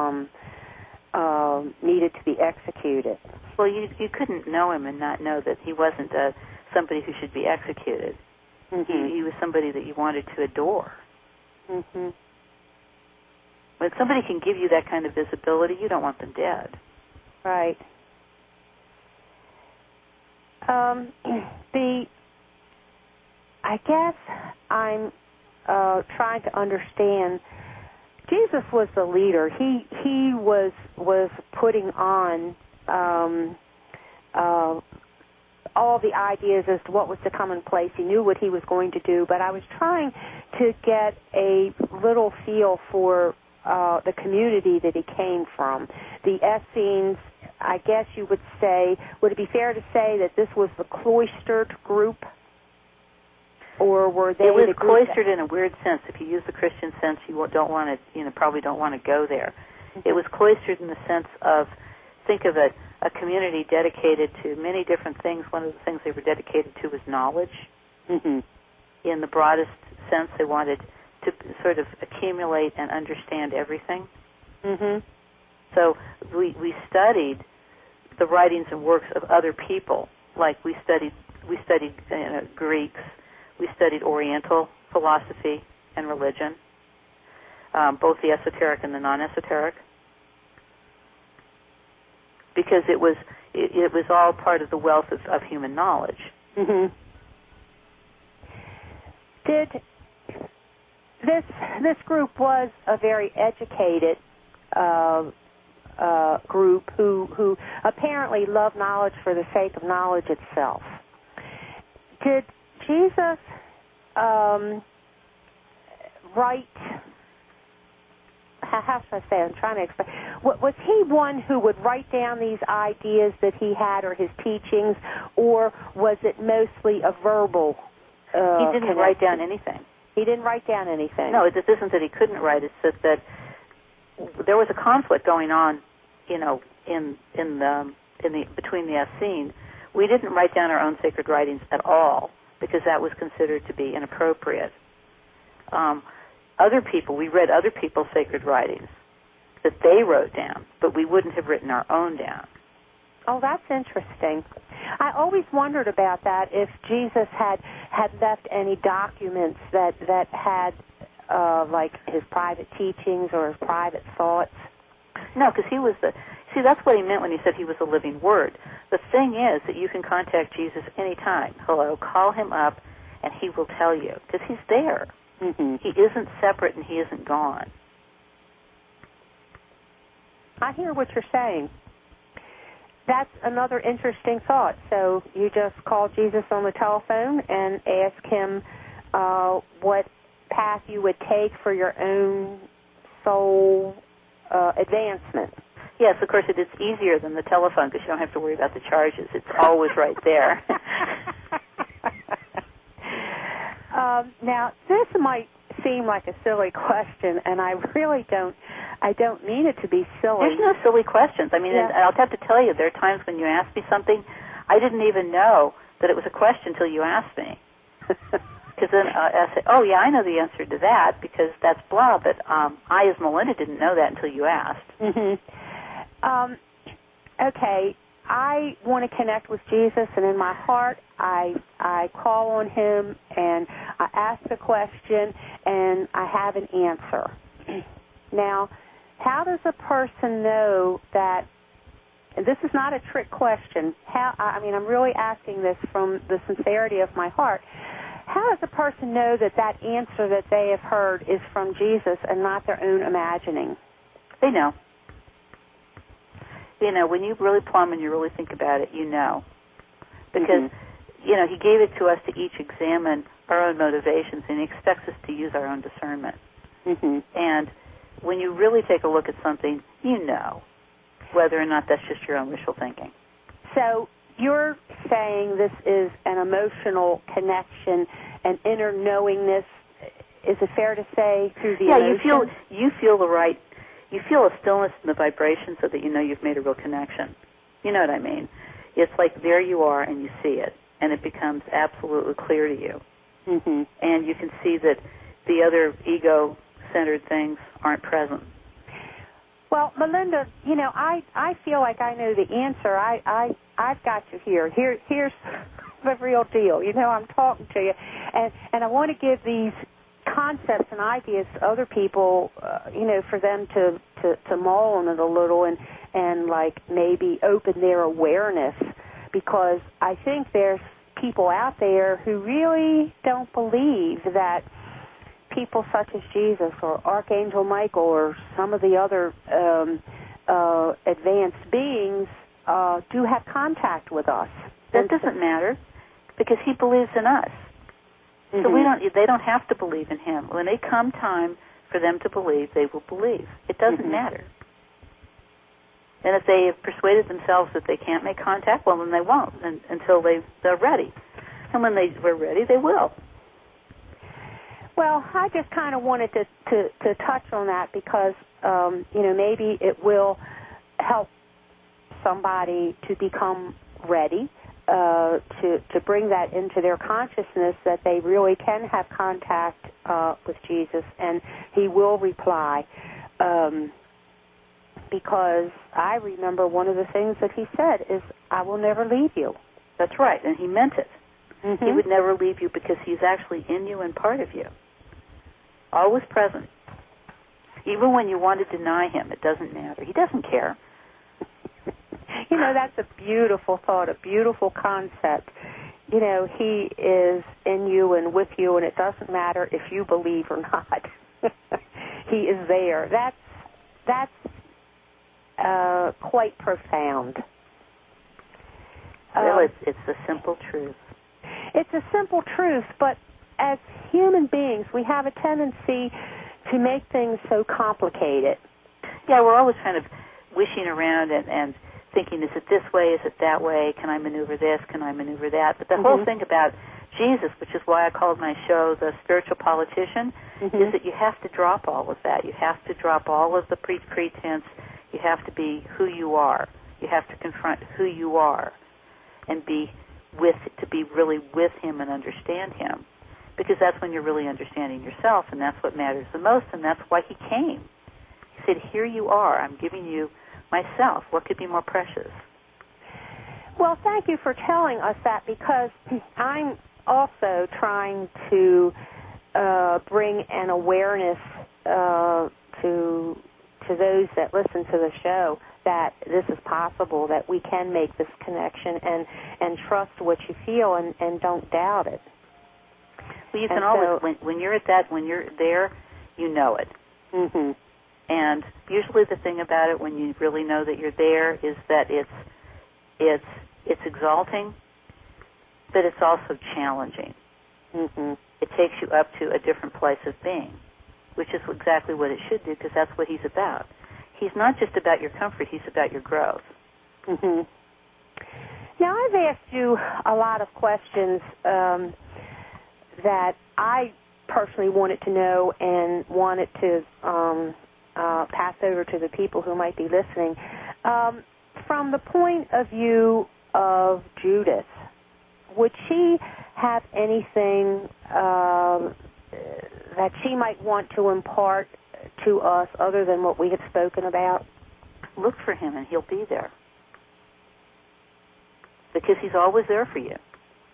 needed to be executed. Well, you couldn't know him and not know that he wasn't somebody who should be executed. Mm-hmm. He was somebody that you wanted to adore. Mm-hmm. When somebody can give you that kind of visibility, you don't want them dead. Right. I guess I'm trying to understand. Jesus was the leader. He was putting on all the ideas as to what was to come in place. He knew what he was going to do, but I was trying to get a little feel for the community that he came from. The Essenes, I guess you would say, would it be fair to say that this was the cloistered group? Or were they? It was cloistered in a weird sense. If you use the Christian sense, you probably don't want to go there. Mm-hmm. It was cloistered in the sense of, think of it, a community dedicated to many different things. One of the things they were dedicated to was knowledge. Mm-hmm. In the broadest sense, they wanted to sort of accumulate and understand everything. Mm-hmm. So we studied the writings and works of other people. Like we studied Greeks. We studied Oriental philosophy and religion, both the esoteric and the non-esoteric, because it was all part of the wealth of human knowledge. Mm-hmm. This group was a very educated group who apparently loved knowledge for the sake of knowledge itself. Did Jesus write? How should I say? I'm trying to explain. Was he one who would write down these ideas that he had or his teachings, or was it mostly a verbal? He didn't write down anything. He didn't write down anything. No, it isn't that he couldn't write. It's just that there was a conflict going on, in between the Essenes. We didn't write down our own sacred writings at all because that was considered to be inappropriate. other people, we read other people's sacred writings that they wrote down, but we wouldn't have written our own down. Oh, that's interesting. I always wondered about that, if Jesus had left any documents that had, like, his private teachings or his private thoughts. No, because he was see, that's what he meant when he said he was a living word. The thing is that you can contact Jesus anytime. Hello, call him up, and he will tell you, because he's there. Mm-hmm. He isn't separate, and he isn't gone. I hear what you're saying. That's another interesting thought. So you just call Jesus on the telephone and ask him what path you would take for your own soul advancement. Yes, of course, it is easier than the telephone because you don't have to worry about the charges. It's always right there. Now, this might seem like a silly question, and I really don't mean it to be silly. There's no silly questions. I mean, yeah. I'll have to tell you, there are times when you ask me something, I didn't even know that it was a question until you asked me. Because then I say, oh, yeah, I know the answer to that because that's blah, but I, as Melinda, didn't know that until you asked. Mm-hmm. Okay, I want to connect with Jesus, and in my heart, I call on him, and I ask the question, and I have an answer. Now, how does a person know that, and this is not a trick question, I'm really asking this from the sincerity of my heart, how does a person know that that answer that they have heard is from Jesus and not their own imagining? They know. You know, when you really plumb and you really think about it, you know. Because, you know, he gave it to us to each examine our own motivations, and he expects us to use our own discernment. Mm-hmm. And when you really take a look at something, you know whether or not that's just your own wishful thinking. So you're saying this is an emotional connection, an inner knowingness. Is it fair to say through the emotions? you feel the right. You feel a stillness in the vibration so that you know you've made a real connection. You know what I mean? It's like there you are and you see it, and it becomes absolutely clear to you. Mm-hmm. And you can see that the other ego-centered things aren't present. Well, Melinda, you know, I feel like I know the answer. I've got you here. Here's the real deal. You know, I'm talking to you, and I want to give these concepts and ideas to other people, you know, for them to mull on it a little and like maybe open their awareness, because I think there's people out there who really don't believe that people such as Jesus or Archangel Michael or some of the other advanced beings do have contact with us. That doesn't matter, because he believes in us. So they don't have to believe in him. When they come time for them to believe, they will believe. It doesn't matter. And if they have persuaded themselves that they can't make contact, well, then they won't until they're ready. And when we're ready, they will. Well, I just kind of wanted to touch on that because, you know, maybe it will help somebody to become ready, to bring that into their consciousness that they really can have contact with Jesus, and he will reply. Because I remember one of the things that he said is, I will never leave you. That's right, and he meant it. Mm-hmm. He would never leave you because he's actually in you and part of you. Always present. Even when you want to deny him, it doesn't matter. He doesn't care. You know, that's a beautiful thought, a beautiful concept. You know, he is in you and with you, and it doesn't matter if you believe or not. He is there. That's quite profound. Well, it's the simple truth. It's a simple truth, but as human beings, we have a tendency to make things so complicated. Yeah, we're always kind of wishing around and thinking, is it this way, is it that way, can I maneuver this, can I maneuver that? But the whole thing about Jesus, which is why I called my show The Spiritual Politician, is that you have to drop all of that. You have to drop all of the pretense. You have to be who you are. You have to confront who you are and to be really with him and understand him. because that's when you're really understanding yourself, and that's what matters the most, and that's why he came. He said, here you are. I'm giving you myself. What could be more precious? Well, thank you for telling us that, because I'm also trying to bring an awareness to those that listen to the show that this is possible, that we can make this connection and trust what you feel and don't doubt it. Well, you can always, when you're at that, when you're there, you know it. Mm-hmm. And usually the thing about it, when you really know that you're there, is that it's exalting, but it's also challenging. Mm-hmm. It takes you up to a different place of being, which is exactly what it should do, because that's what he's about. He's not just about your comfort, he's about your growth. Mm-hmm. Now, I've asked you a lot of questions that I personally wanted to know and wanted to pass over to the people who might be listening. From the point of view of Judith, would she have anything that she might want to impart to us other than what we have spoken about? Look for him and he'll be there. Because he's always there for you.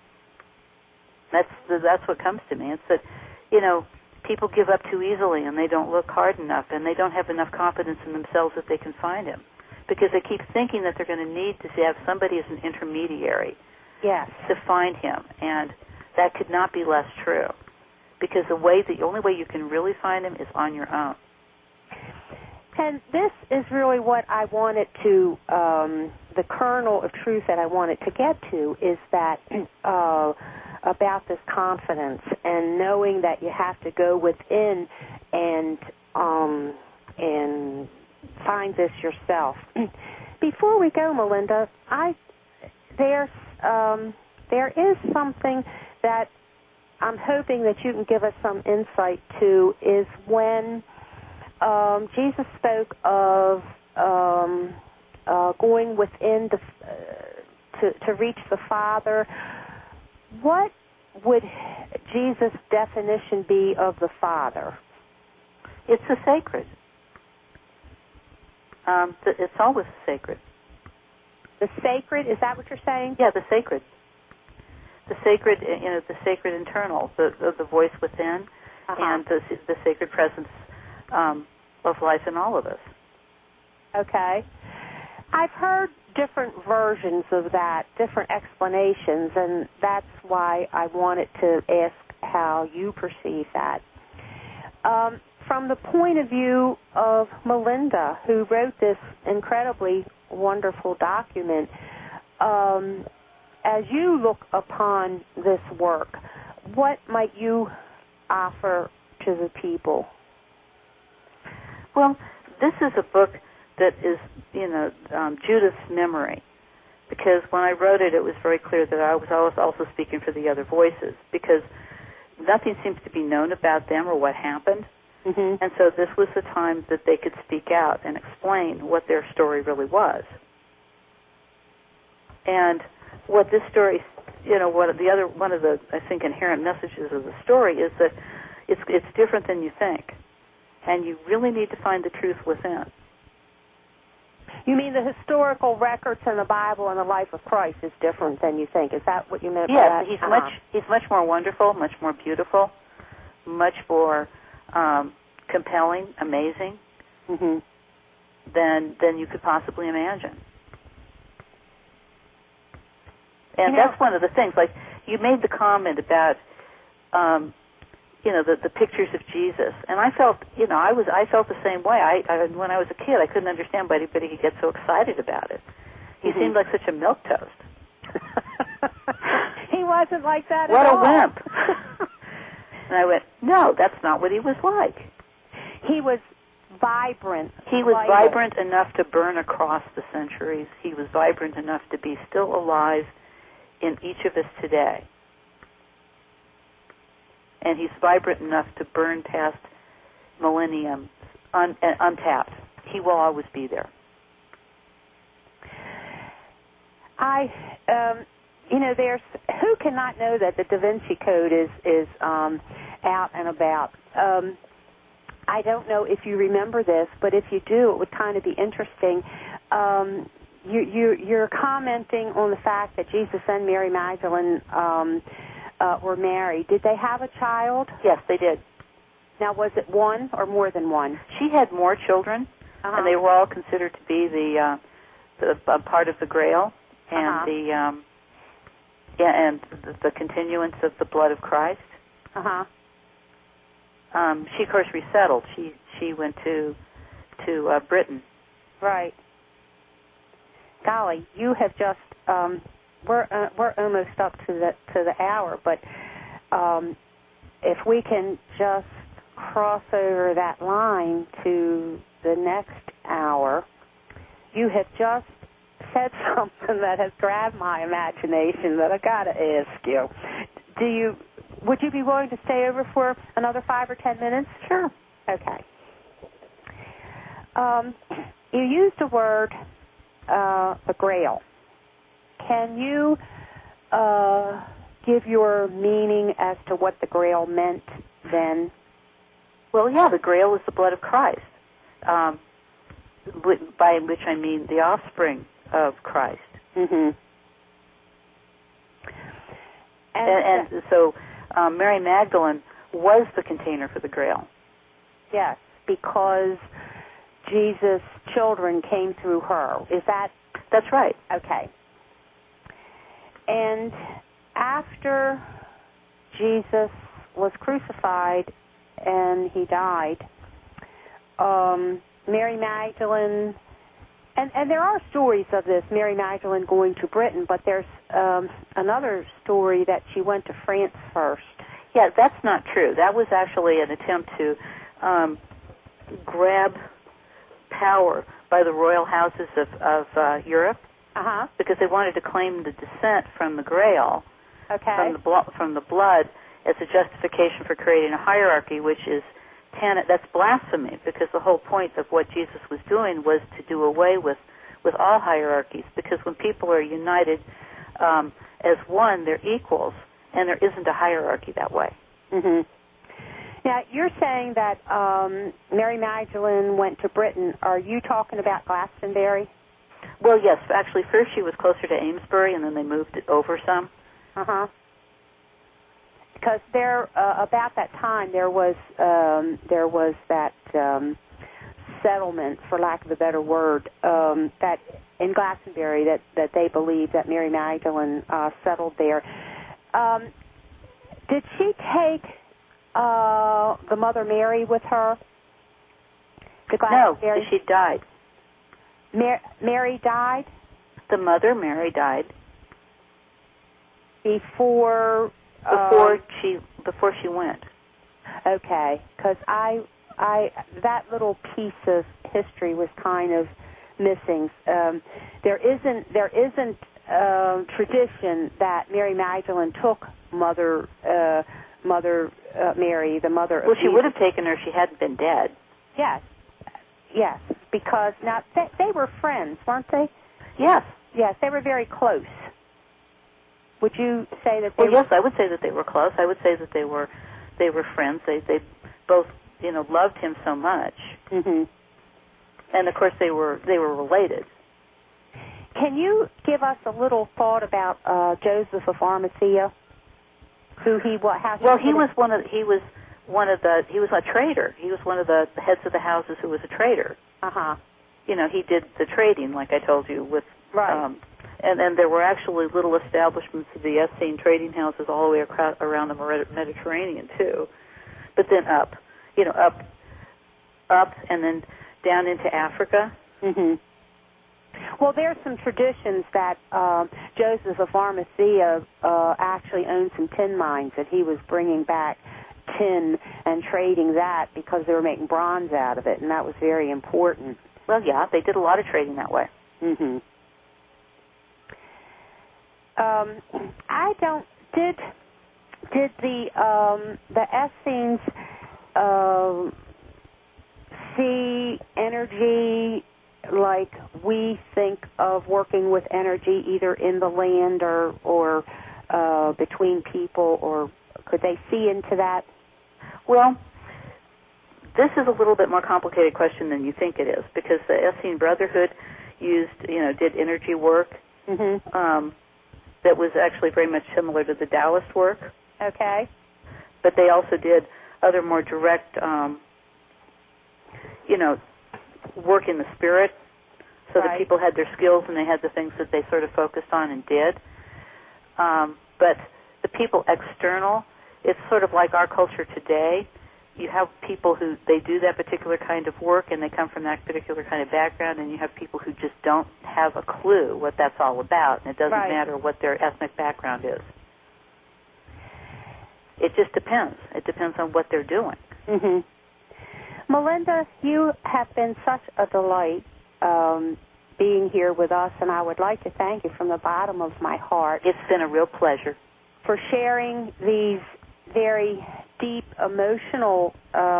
That's what comes to me. It's that, people give up too easily and they don't look hard enough and they don't have enough confidence in themselves that they can find him. Because they keep thinking that they're going to need to have somebody as an intermediary to find him. And that could not be less true. Because the only way you can really find him is on your own. And this is really what I wanted to, the kernel of truth that I wanted to get to, is that about this confidence and knowing that you have to go within and find this yourself. Before we go, Melinda, there is something that I'm hoping that you can give us some insight to, is when Jesus spoke of going within to reach the Father. What would Jesus' definition be of the Father? It's the sacred. It's always sacred. The sacred? Is that what you're saying? Yeah, the sacred. The sacred, the sacred internal, the voice within, and the sacred presence of life in all of us. Okay. I've heard different versions of that, different explanations, and that's why I wanted to ask how you perceive that. From the point of view of Melinda, who wrote this incredibly wonderful document, as you look upon this work, what might you offer to the people? Well, this is a book that is, Judith's memory. Because when I wrote it, it was very clear that I was also speaking for the other voices, because nothing seems to be known about them or what happened. Mm-hmm. And so this was the time that they could speak out and explain what their story really was. And what this story, one of the, I think, inherent messages of the story is that it's different than you think. And you really need to find the truth within. You mean the historical records in the Bible and the life of Christ is different than you think? Is that what you meant by that? Yes, he's much more wonderful, much more beautiful, much more compelling, amazing than you could possibly imagine. And that's one of the things. Like, you made the comment about the pictures of Jesus, and I felt, I felt the same way. I when I was a kid, I couldn't understand why anybody could get so excited about it. He seemed like such a milquetoast. He wasn't like that at all. What a wimp! And I went, no, that's not what he was like. He was vibrant. He was vibrant enough to burn across the centuries. He was vibrant enough to be still alive in each of us today. And he's vibrant enough to burn past millennium untapped. He will always be there. there's who cannot know that the Da Vinci Code is out and about. I don't know if you remember this, but if you do, it would kind of be interesting. You're commenting on the fact that Jesus and Mary Magdalene were married. Did they have a child? Yes, they did. Now, was it one or more than one? She had more children, and they were all considered to be the part of the Grail and the continuance of the blood of Christ. She, of course, resettled. She went to Britain. Right. Golly, you have just we're almost up to the hour, but if we can just cross over that line to the next hour, you have just said something that has grabbed my imagination that I got to ask you. Would you be willing to stay over for another 5 or 10 minutes? Sure. Okay. You used the word the Grail. Can you give your meaning as to what the Grail meant then? Well, yeah, the Grail is the blood of Christ, by which I mean the offspring of Christ. Mm-hmm. And so Mary Magdalene was the container for the Grail. Yes, because Jesus' children came through her. Is that? That's right. Okay. And after Jesus was crucified and he died, Mary Magdalene, and there are stories of this, Mary Magdalene going to Britain, but there's another story that she went to France first. Yeah, that's not true. That was actually an attempt to grab power by the royal houses of Europe, because they wanted to claim the descent from the Grail, from the blood, as a justification for creating a hierarchy, which is that's blasphemy, because the whole point of what Jesus was doing was to do away with all hierarchies, because when people are united as one, they're equals, and there isn't a hierarchy that way. Mm-hmm. Now, you're saying that Mary Magdalene went to Britain. Are you talking about Glastonbury? Well, yes. Actually, first she was closer to Amesbury, and then they moved it over some. Because there, about that time, there was that settlement, for lack of a better word, that in Glastonbury that they believed that Mary Magdalene settled there. Did she take the Mother Mary with her? No, she died. Mary died? The Mother Mary died before she went. Okay, because I that little piece of history was kind of missing. There isn't tradition that Mary Magdalene took Mother Mary, the mother of Jesus. Well, she would have taken her if she hadn't been dead. Yes, because now they were friends, weren't they? Yes, they were very close. Would you say that they? Well, yes, I would say that they were close. I would say that they were friends. They both loved him so much. Mm-hmm. And of course they were related. Can you give us a little thought about Joseph of Arimathea? Who he was? Well, he was a trader. He was one of the heads of the houses who was a trader. He did the trading, like I told you, with right. And there were actually little establishments of the Essene trading houses all the way around the Mediterranean too. But then up, and then down into Africa. Mm-hmm. Well, there's some traditions that Joseph of Arimathea actually owned some tin mines, that he was bringing back tin and trading that because they were making bronze out of it, and that was very important. Well, yeah, they did a lot of trading that way. Mm-hmm. Did the Essenes see energy like we think of working with energy either in the land or between people, or could they see into that? Well, this is a little bit more complicated question than you think it is, because the Essene Brotherhood did energy work that was actually very much similar to the Taoist work. Okay. But they also did other more direct, work in the spirit, so that people had their skills and they had the things that they sort of focused on and did. But the people external, it's sort of like our culture today. You have people who, they do that particular kind of work and they come from that particular kind of background, and you have people who just don't have a clue what that's all about, and it doesn't matter what their ethnic background is. It just depends. It depends on what they're doing. Mm-hmm. Melinda, you have been such a delight being here with us, and I would like to thank you from the bottom of my heart. It's been a real pleasure. For sharing these very deep emotional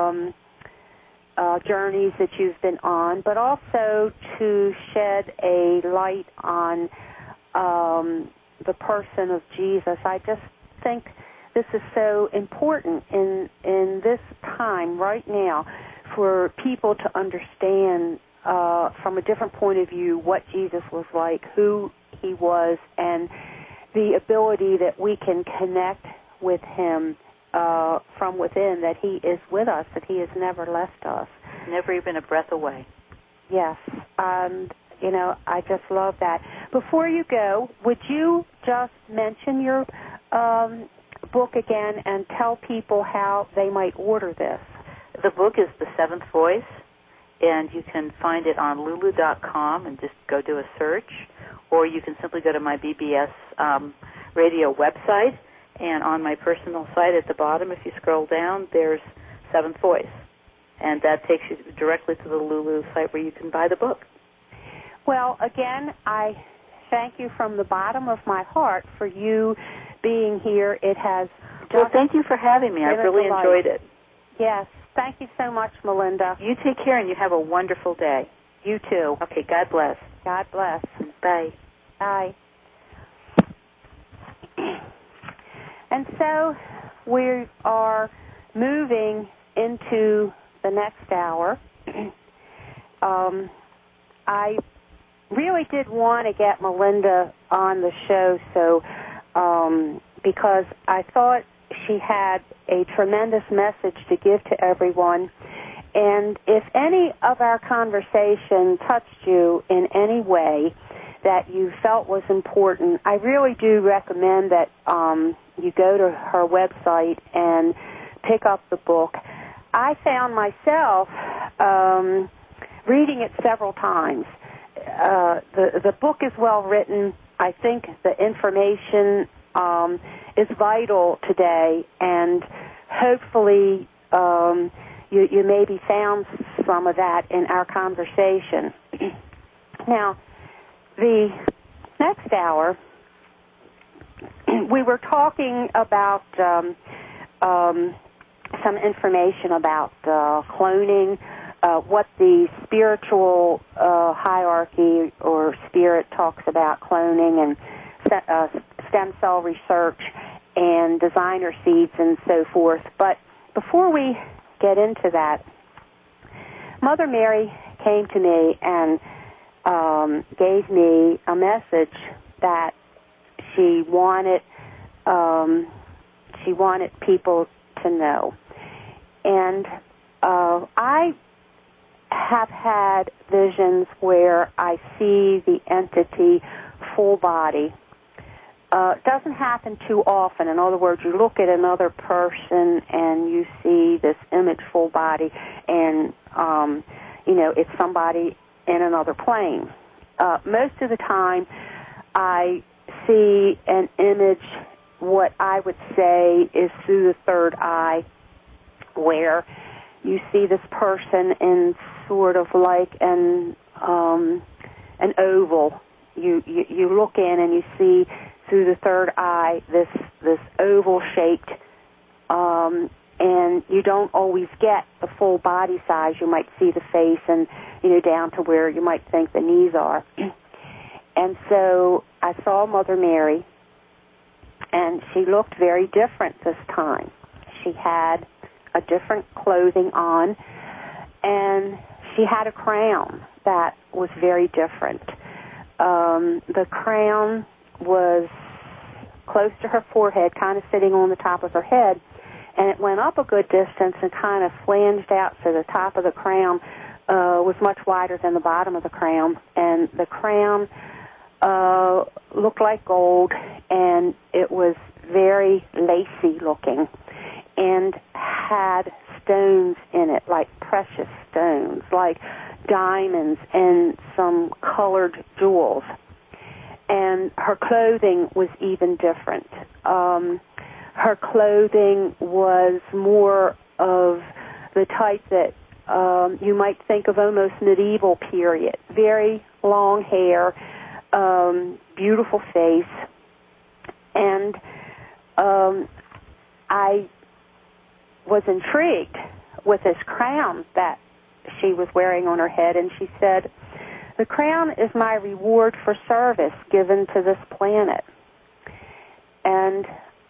journeys that you've been on, but also to shed a light on the person of Jesus. I just think this is so important in this time right now for people to understand from a different point of view what Jesus was like, who he was, and the ability that we can connect with him from within, that he is with us, that he has never left us. Never even a breath away. Yes. I just love that. Before you go, would you just mention your book again and tell people how they might order this? The book is The Seventh Voice, and you can find it on lulu.com and just go do a search, or you can simply go to my BBS radio website, and on my personal site at the bottom, if you scroll down, there's Seventh Voice, and that takes you directly to the Lulu site where you can buy the book. Well, again, I thank you from the bottom of my heart for you being here. It has Well, thank you for having me. I've really enjoyed it. Yes. Thank you so much, Melinda. You take care, and you have a wonderful day. You too. Okay, God bless. God bless. Bye. Bye. And so we are moving into the next hour. I really did want to get Melinda on the show, because I thought she had a tremendous message to give to everyone. And if any of our conversation touched you in any way that you felt was important, I really do recommend that you go to her website and pick up the book. I found myself reading it several times. The book is well written. I think the information is vital today, and hopefully you maybe found some of that in our conversation. Now, the next hour, we were talking about some information about cloning, what the spiritual hierarchy or spirit talks about cloning, and stem cell research and designer seeds and so forth. But before we get into that, Mother Mary came to me and gave me a message that she wanted people to know. And I have had visions where I see the entity full body. Doesn't happen too often. In other words, you look at another person and you see this image full body, and it's somebody in another plane. Most of the time, I see an image, what I would say is through the third eye, where you see this person in sort of like an oval. You look in and you see through the third eye this oval-shaped and you don't always get the full body size. You might see the face and, down to where you might think the knees are. And so I saw Mother Mary, and she looked very different this time. She had a different clothing on, and she had a crown that was very different. The crown was close to her forehead, kind of sitting on the top of her head, and it went up a good distance and kind of flanged out, so the top of the crown was much wider than the bottom of the crown, and the crown looked like gold, and it was very lacy looking and had stones in it, like precious stones, like diamonds and some colored jewels. And her clothing was even different. Her clothing was more of the type that you might think of almost medieval period. Very long hair, beautiful face. And I was intrigued with this crown that she was wearing on her head, and she said, "The crown is my reward for service given to this planet." And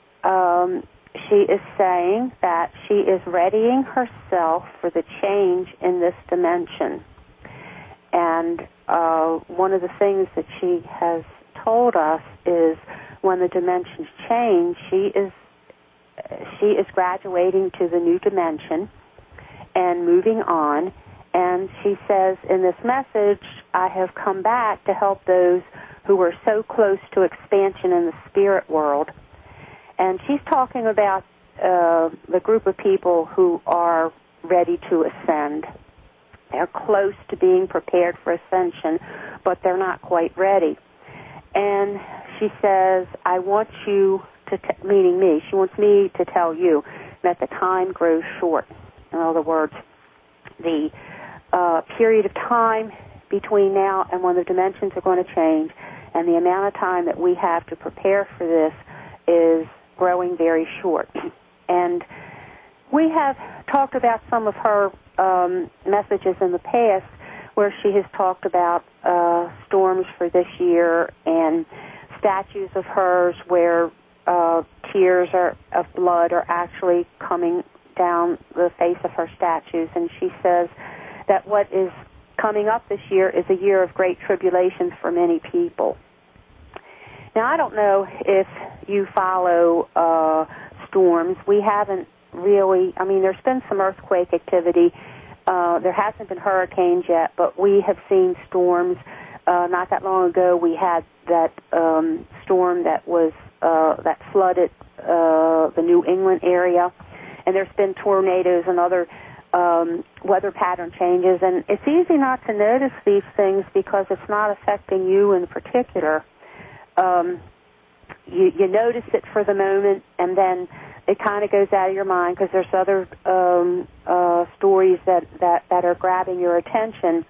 she is saying that she is readying herself for the change in this dimension. And one of the things that she has told us is when the dimensions change, she is graduating to the new dimension and moving on. And she says, in this message, I have come back to help those who were so close to expansion in the spirit world. And she's talking about the group of people who are ready to ascend. They're close to being prepared for ascension, but they're not quite ready. And she says, I want you to, meaning me, she wants me to tell you that the time grows short. In other words, the period of time between now and when the dimensions are going to change, and the amount of time that we have to prepare for this is growing very short. And we have talked about some of her messages in the past where she has talked about storms for this year and statues of hers where tears of blood are actually coming down the face of her statues. And she says that what is coming up this year is a year of great tribulations for many people. Now, I don't know if you follow storms. We haven't really, there's been some earthquake activity. There hasn't been hurricanes yet, but we have seen storms. Not that long ago, we had that storm that was that flooded the New England area, and there's been tornadoes and other weather pattern changes. And it's easy not to notice these things because it's not affecting you in particular. You notice it for the moment, and then it kind of goes out of your mind because there's other stories that are grabbing your attention.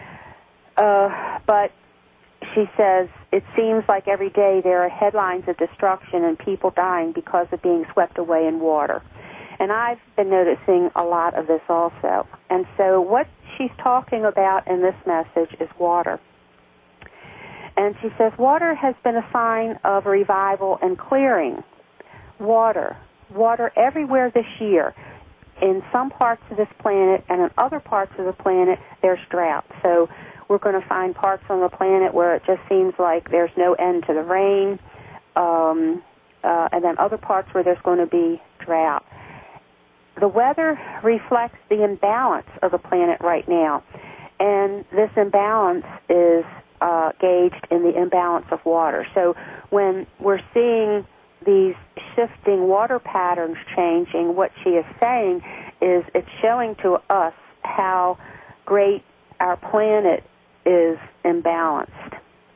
But she says, it seems like every day there are headlines of destruction and people dying because of being swept away in water. And I've been noticing a lot of this also. And so what she's talking about in this message is water. And she says, water has been a sign of revival and clearing. Water everywhere this year. In some parts of this planet and in other parts of the planet, there's drought. So we're going to find parts on the planet where it just seems like there's no end to the rain, and then other parts where there's going to be drought. The weather reflects the imbalance of the planet right now, and this imbalance is gauged in the imbalance of water. So when we're seeing these shifting water patterns changing, what she is saying is it's showing to us how great our planet is imbalanced.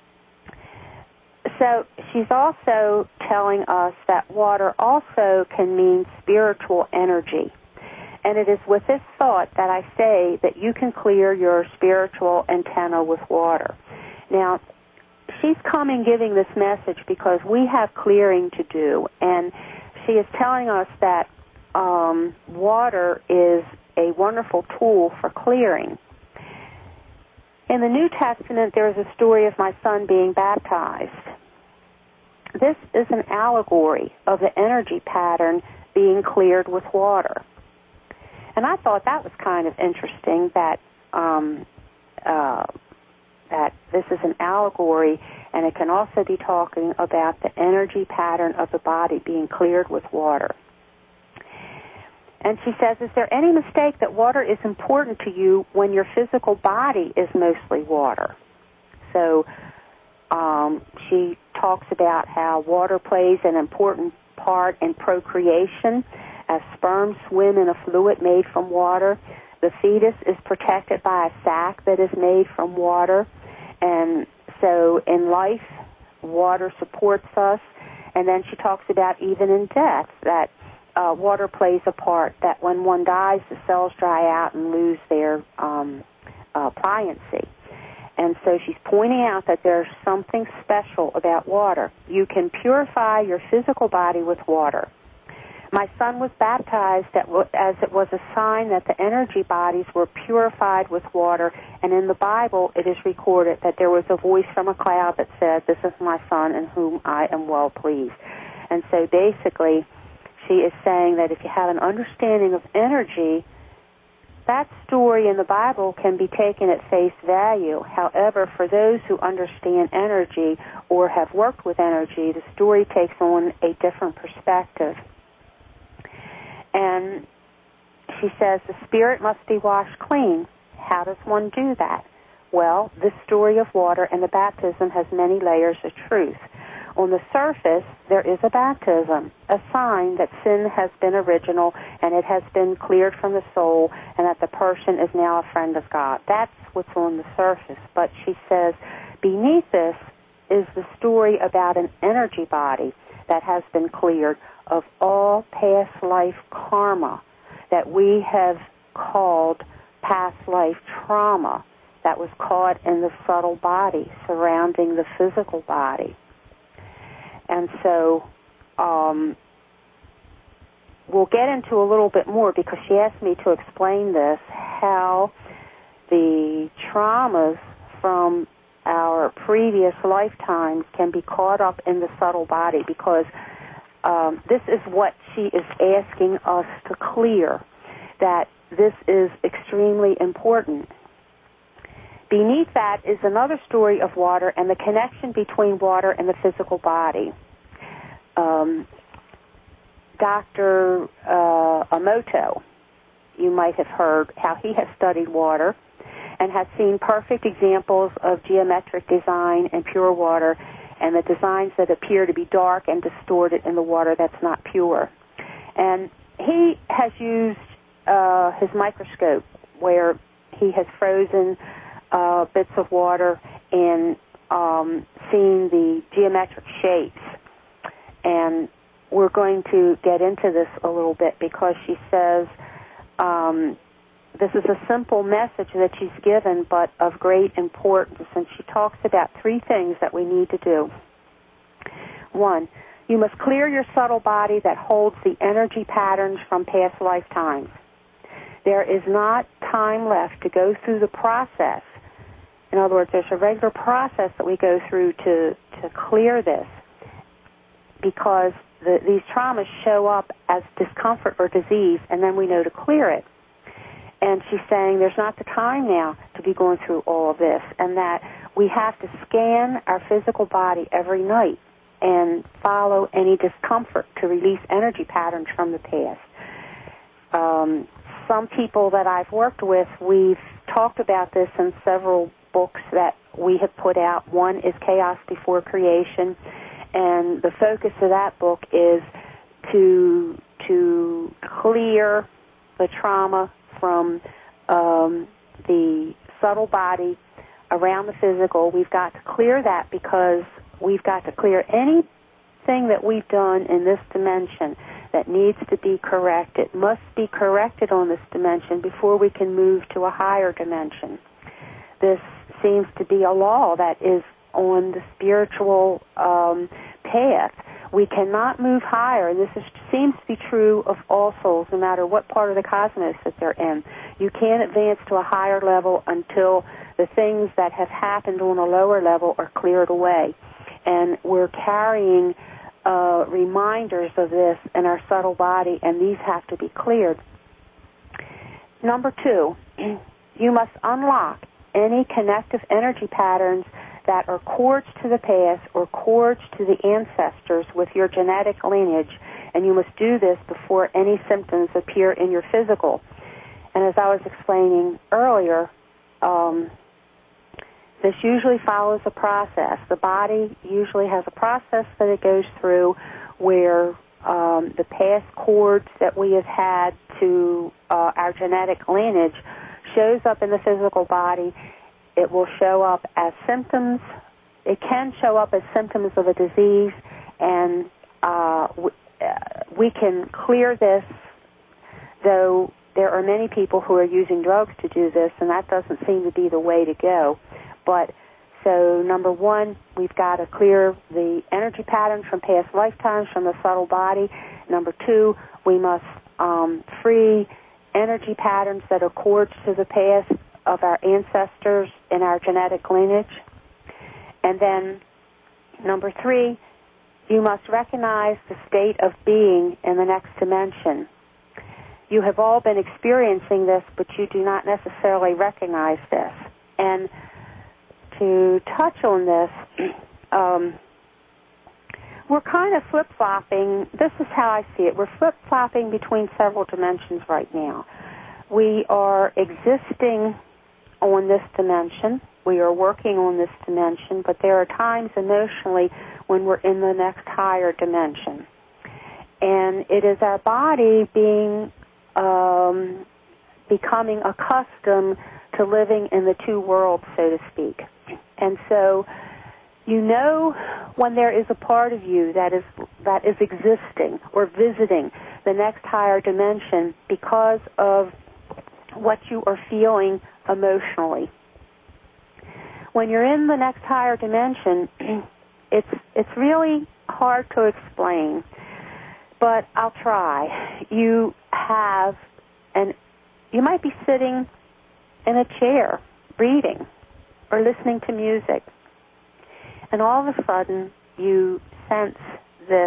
So she's also telling us that water also can mean spiritual energy. And it is with this thought that I say that you can clear your spiritual antenna with water. Now, she's coming giving this message because we have clearing to do, and she is telling us that water is a wonderful tool for clearing. In the New Testament, there is a story of my son being baptized. This is an allegory of the energy pattern being cleared with water. And I thought that was kind of interesting that that this is an allegory, and it can also be talking about the energy pattern of the body being cleared with water. And she says, is there any mistake that water is important to you when your physical body is mostly water? So she talks about how water plays an important part in procreation. As sperm swim in a fluid made from water, the fetus is protected by a sac that is made from water. And so in life, water supports us. And then she talks about even in death, that water plays a part, that when one dies, the cells dry out and lose their pliancy. And so she's pointing out that there's something special about water. You can purify your physical body with water. My son was baptized as it was a sign that the energy bodies were purified with water, and in the Bible it is recorded that there was a voice from a cloud that said, "This is my son in whom I am well pleased." And so basically she is saying that if you have an understanding of energy, that story in the Bible can be taken at face value. However, for those who understand energy or have worked with energy, the story takes on a different perspective. And she says the spirit must be washed clean. How does one do that? Well, this story of water and the baptism has many layers of truth. On the surface, there is a baptism, a sign that sin has been original and it has been cleared from the soul and that the person is now a friend of God. That's what's on the surface. But she says beneath this is the story about an energy body that has been cleared of all past life karma that we have called past life trauma that was caught in the subtle body surrounding the physical body. And so we'll get into a little bit more, because she asked me to explain this, how the traumas from our previous lifetimes can be caught up in the subtle body, because this is what she is asking us to clear, that this is extremely important. Beneath that is another story of water and the connection between water and the physical body. Dr. Emoto, you might have heard how he has studied water and has seen perfect examples of geometric design in pure water and the designs that appear to be dark and distorted in the water that's not pure. And he has used his microscope, where he has frozen bits of water and seen the geometric shapes. And we're going to get into this a little bit, because she says this is a simple message that she's given, but of great importance. And she talks about three things that we need to do. One, you must clear your subtle body that holds the energy patterns from past lifetimes. There is not time left to go through the process. In other words, there's a regular process that we go through to clear this, because these traumas show up as discomfort or disease, and then we know to clear it. And she's saying there's not the time now to be going through all of this, and that we have to scan our physical body every night and follow any discomfort to release energy patterns from the past. Some people that I've worked with, we've talked about this in several books that we have put out. One is Chaos Before Creation, and the focus of that book is to clear the trauma from the subtle body around the physical. We've got to clear that, because we've got to clear anything that we've done in this dimension that needs to be corrected. Must be corrected on this dimension before we can move to a higher dimension. This seems to be a law that is on the spiritual path. We cannot move higher, and seems to be true of all souls, no matter what part of the cosmos that they're in. You can't advance to a higher level until the things that have happened on a lower level are cleared away. And we're carrying reminders of this in our subtle body, and these have to be cleared. Number 2, you must unlock any connective energy patterns that are cords to the past or cords to the ancestors with your genetic lineage, and you must do this before any symptoms appear in your physical. And as I was explaining earlier, this usually follows a process. The body usually has a process that it goes through where the past cords that we have had to our genetic lineage shows up in the physical body. It will show up as symptoms. It can show up as symptoms of a disease, and we can clear this, though there are many people who are using drugs to do this, and that doesn't seem to be the way to go. But so number 1, we've got to clear the energy patterns from past lifetimes from the subtle body. Number 2, we must free energy patterns that are cords to the past of our ancestors in our genetic lineage. And then number 3, you must recognize the state of being in the next dimension. You have all been experiencing this, but you do not necessarily recognize this. And to touch on this, we're kind of flip-flopping. This is how I see it. We're flip-flopping between several dimensions right now. We are existing on this dimension. We are working on this dimension, but there are times emotionally when we're in the next higher dimension. And it is our body becoming accustomed to living in the two worlds, so to speak. And so you know when there is a part of you that is existing or visiting the next higher dimension because of what you are feeling emotionally. When you're in the next higher dimension, it's really hard to explain, but I'll try. You might be sitting in a chair, reading, or listening to music, and all of a sudden you sense this.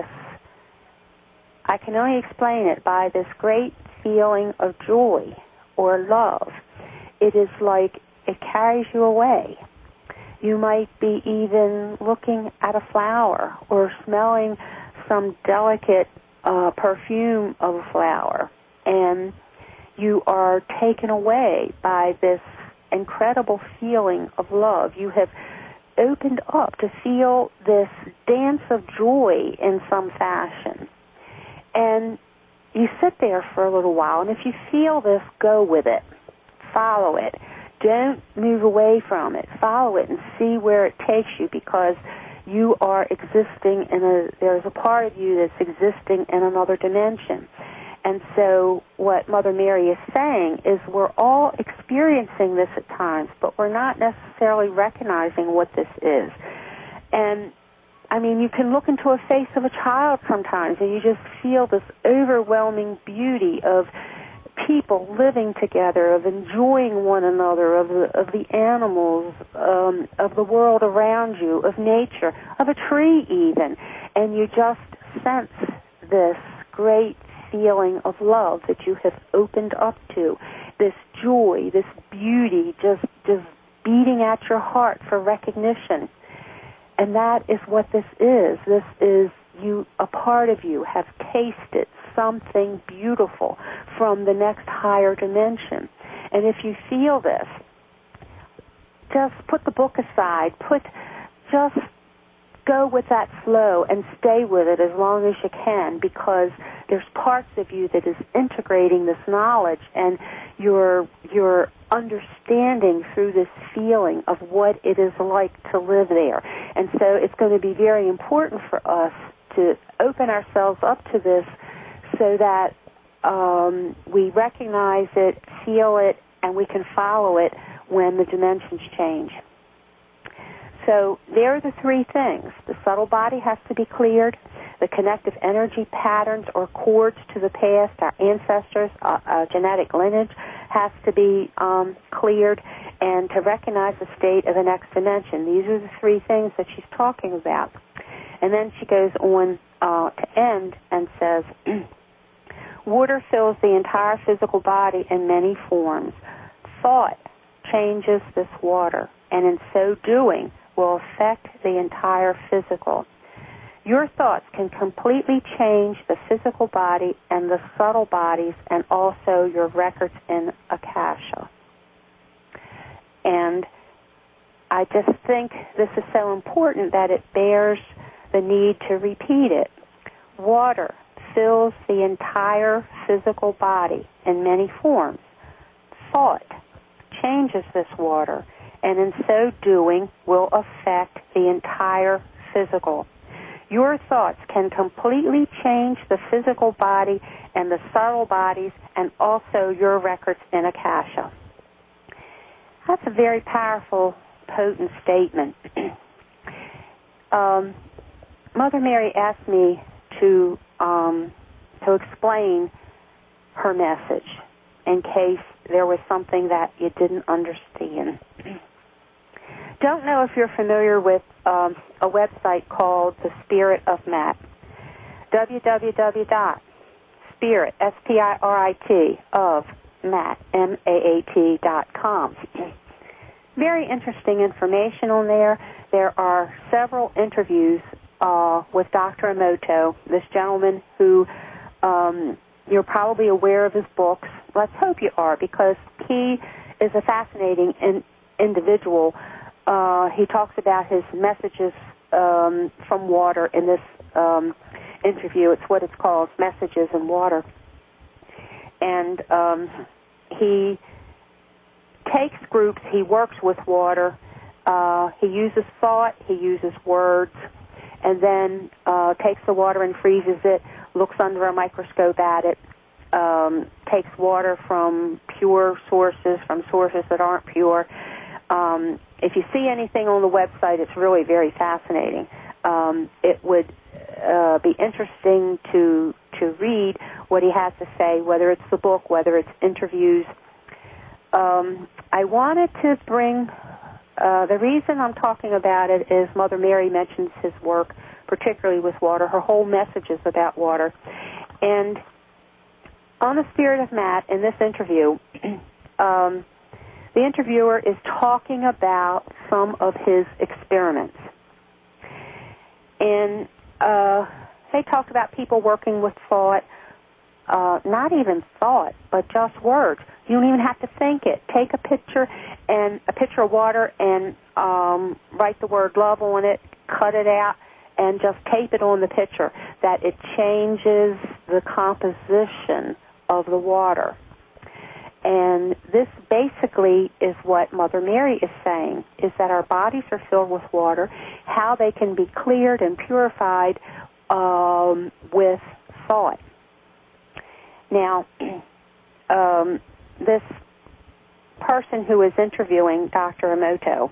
I can only explain it by this great feeling of joy or love. It is like it carries you away. You might be even looking at a flower or smelling some delicate perfume of a flower, and you are taken away by this incredible feeling of love. You have opened up to feel this dance of joy in some fashion. And you sit there for a little while, and if you feel this, go with it. Follow it. Don't move away from it. Follow it and see where it takes you, because you are existing there's a part of you that's existing in another dimension. And so what Mother Mary is saying is we're all experiencing this at times, but we're not necessarily recognizing what this is. And, I mean, you can look into a face of a child sometimes, and you just feel this overwhelming beauty of people living together, of enjoying one another, of the animals, of the world around you, of nature, of a tree even. And you just sense this great feeling of love that you have opened up to, this joy, this beauty just beating at your heart for recognition. And that is what this is. This is you, a part of you, have tasted something beautiful from the next higher dimension. And if you feel this, just put the book aside, just go with that flow and stay with it as long as you can, because there's parts of you that is integrating this knowledge, and you're understanding through this feeling of what it is like to live there. And so it's going to be very important for us to open ourselves up to this so that we recognize it, feel it, and we can follow it when the dimensions change. So there are the three things. The subtle body has to be cleared. the connective energy patterns or cords to the past, our ancestors, genetic lineage has to be cleared, and to recognize the state of the next dimension. These are the three things that she's talking about. And then she goes on to end and says, water fills the entire physical body in many forms. Thought changes this water, and in so doing will affect the entire physical. Your thoughts can completely change the physical body and the subtle bodies, and also your records in Akasha. And I just think this is so important that it bears the need to repeat it. Water fills the entire physical body in many forms. Thought changes this water, and in so doing will affect the entire physical. Your thoughts can completely change the physical body and the subtle bodies, and also your records in Akasha. That's a very powerful, potent statement. Mother Mary asked me to explain her message in case there was something that you didn't understand. Don't know if you're familiar with a website called The Spirit of Matt. www.spirit, S-P-I-R-I-T, of Matt, M-A-A-T.com. Very interesting information on there. There are several interviews with Dr. Emoto, this gentleman who you're probably aware of his books. Let's hope you are, because he is a fascinating individual. He talks about his messages from water in this interview. It's what it's called, Messages in Water. And he takes groups, he works with water, he uses thought, he uses words, and then takes the water and freezes it, looks under a microscope at it, takes water from pure sources, from sources that aren't pure. If you see anything on the website, it's really very fascinating. It would be interesting to read what he has to say, whether it's the book, whether it's interviews. I wanted to bring, the reason I'm talking about it is Mother Mary mentions his work, particularly with water. Her whole message is about water. And on the Spirit of Matt, in this interview, the interviewer is talking about some of his experiments. And they talked about people working with thought, not even thought, but just words. You don't even have to think it. Take a picture of water and write the word love on it, cut it out, and just tape it on the picture, that it changes the composition of the water. And this basically is what Mother Mary is saying, is that our bodies are filled with water, how they can be cleared and purified with thought. Now, this person who is interviewing Dr. Emoto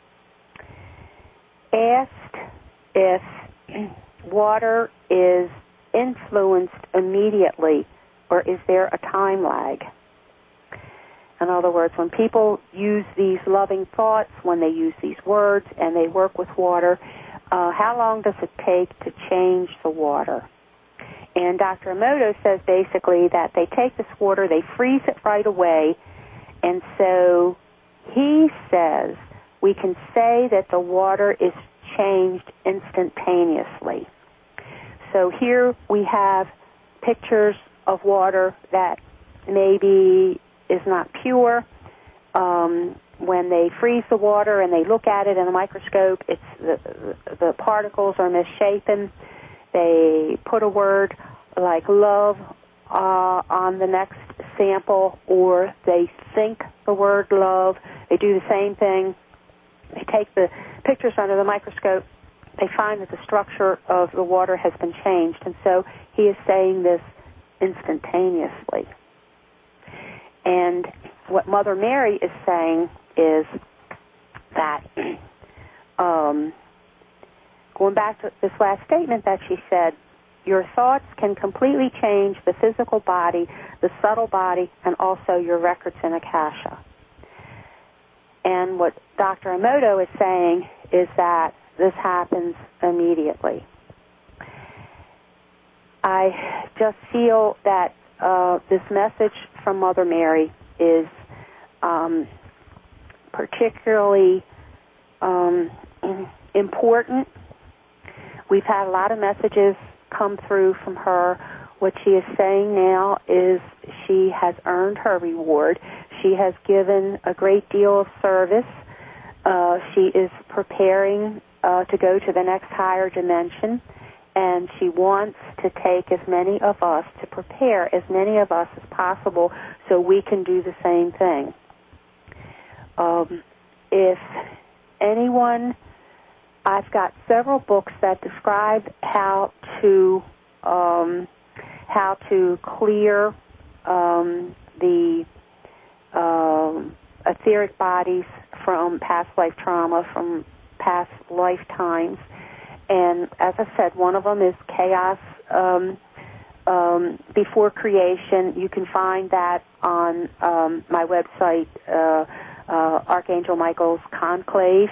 asked if water is influenced immediately, or is there a time lag? In other words, when people use these loving thoughts, when they use these words, and they work with water, how long does it take to change the water? And Dr. Emoto says basically that they take this water, they freeze it right away, and so he says we can say that the water is changed instantaneously. So here we have pictures of water that maybe is not pure. When they freeze the water and they look at it in a microscope, it's the particles are misshapen. They put a word like love on the next sample, or they think the word love. They do the same thing. They take the pictures under the microscope. They find that the structure of the water has been changed. And so he is saying this instantaneously. And what Mother Mary is saying is that, going back to this last statement that she said, your thoughts can completely change the physical body, the subtle body, and also your records in Akasha. And what Dr. Emoto is saying is that this happens immediately. I just feel that this message from Mother Mary is particularly important. We've had a lot of messages come through from her. What she is saying now is she has earned her reward. She has given a great deal of service. She is preparing to go to the next higher dimension, and she wants to take as many of us, to prepare as many of us as possible so we can do the same thing. If anyone, I've got several books that describe how to clear the etheric bodies from past life trauma, from past lifetimes. And as I said, one of them is Chaos Before Creation. You can find that on my website, Archangel Michael's Conclave.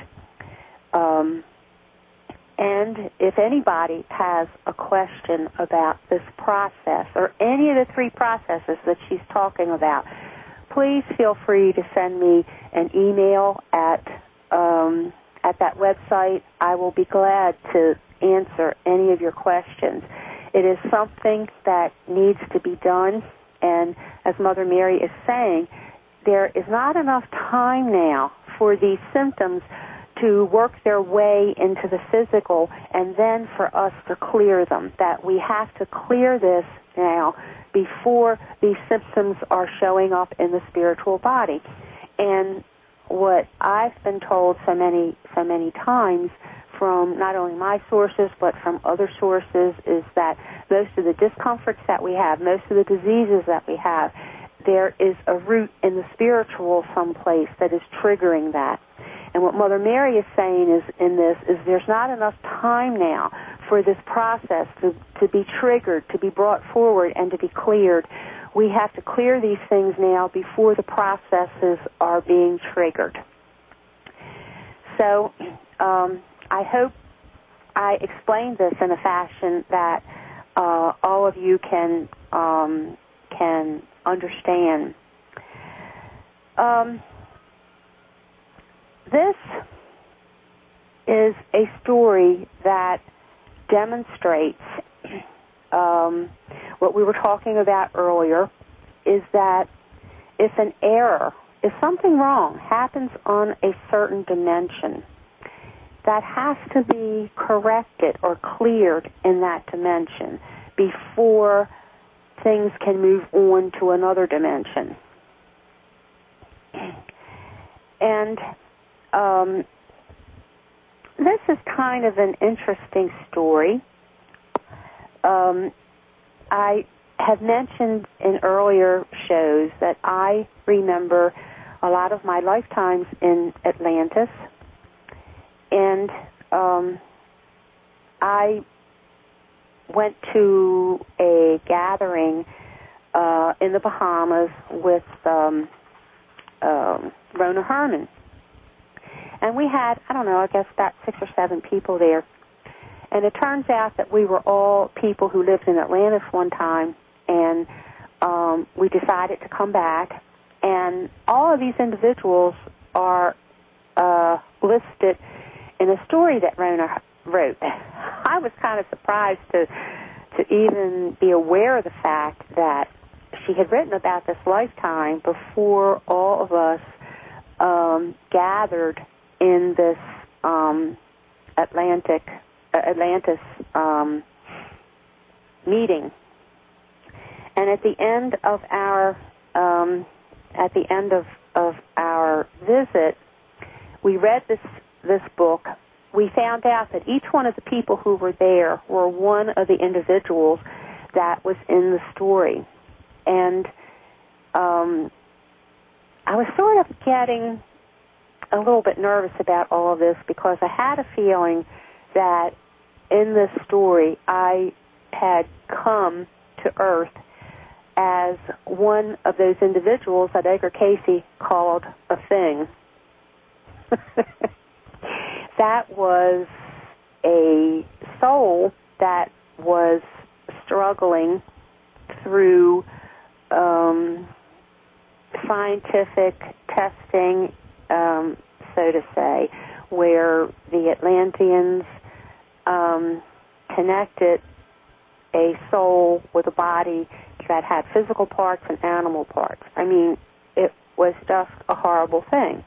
And if anybody has a question about this process or any of the three processes that she's talking about, please feel free to send me an email at that website. I will be glad to answer any of your questions. It is something that needs to be done, and as Mother Mary is saying, there is not enough time now for these symptoms to work their way into the physical and then for us to clear them, that we have to clear this now before these symptoms are showing up in the spiritual body. And what I've been told so many times from not only my sources but from other sources is that most of the discomforts that we have, most of the diseases that we have, there is a root in the spiritual someplace that is triggering that. And what Mother Mary is saying is there's not enough time now for this process to be triggered, to be brought forward, and to be cleared. We have to clear these things now before the processes are being triggered. So I hope I explained this in a fashion that all of you can understand. This is a story that demonstrates what we were talking about earlier, is that if an error, if something wrong happens on a certain dimension, that has to be corrected or cleared in that dimension before things can move on to another dimension. And this is kind of an interesting story. I have mentioned in earlier shows that I remember a lot of my lifetimes in Atlantis, and I went to a gathering in the Bahamas with Rona Herman. And we had, I guess about 6 or 7 people there. And it turns out that we were all people who lived in Atlantis one time, and we decided to come back. And all of these individuals are listed in a story that Rona wrote. I was kind of surprised to even be aware of the fact that she had written about this lifetime before all of us gathered in this Atlantis meeting. And at the end of our visit, we read this book. We found out that each one of the people who were there were one of the individuals that was in the story. And I was sort of getting a little bit nervous about all of this because I had a feeling that in this story I had come to Earth as one of those individuals that Edgar Cayce called a thing. That was a soul that was struggling through scientific testing, so to say, where the Atlanteans connected a soul with a body that had physical parts and animal parts. I mean, it was just a horrible thing.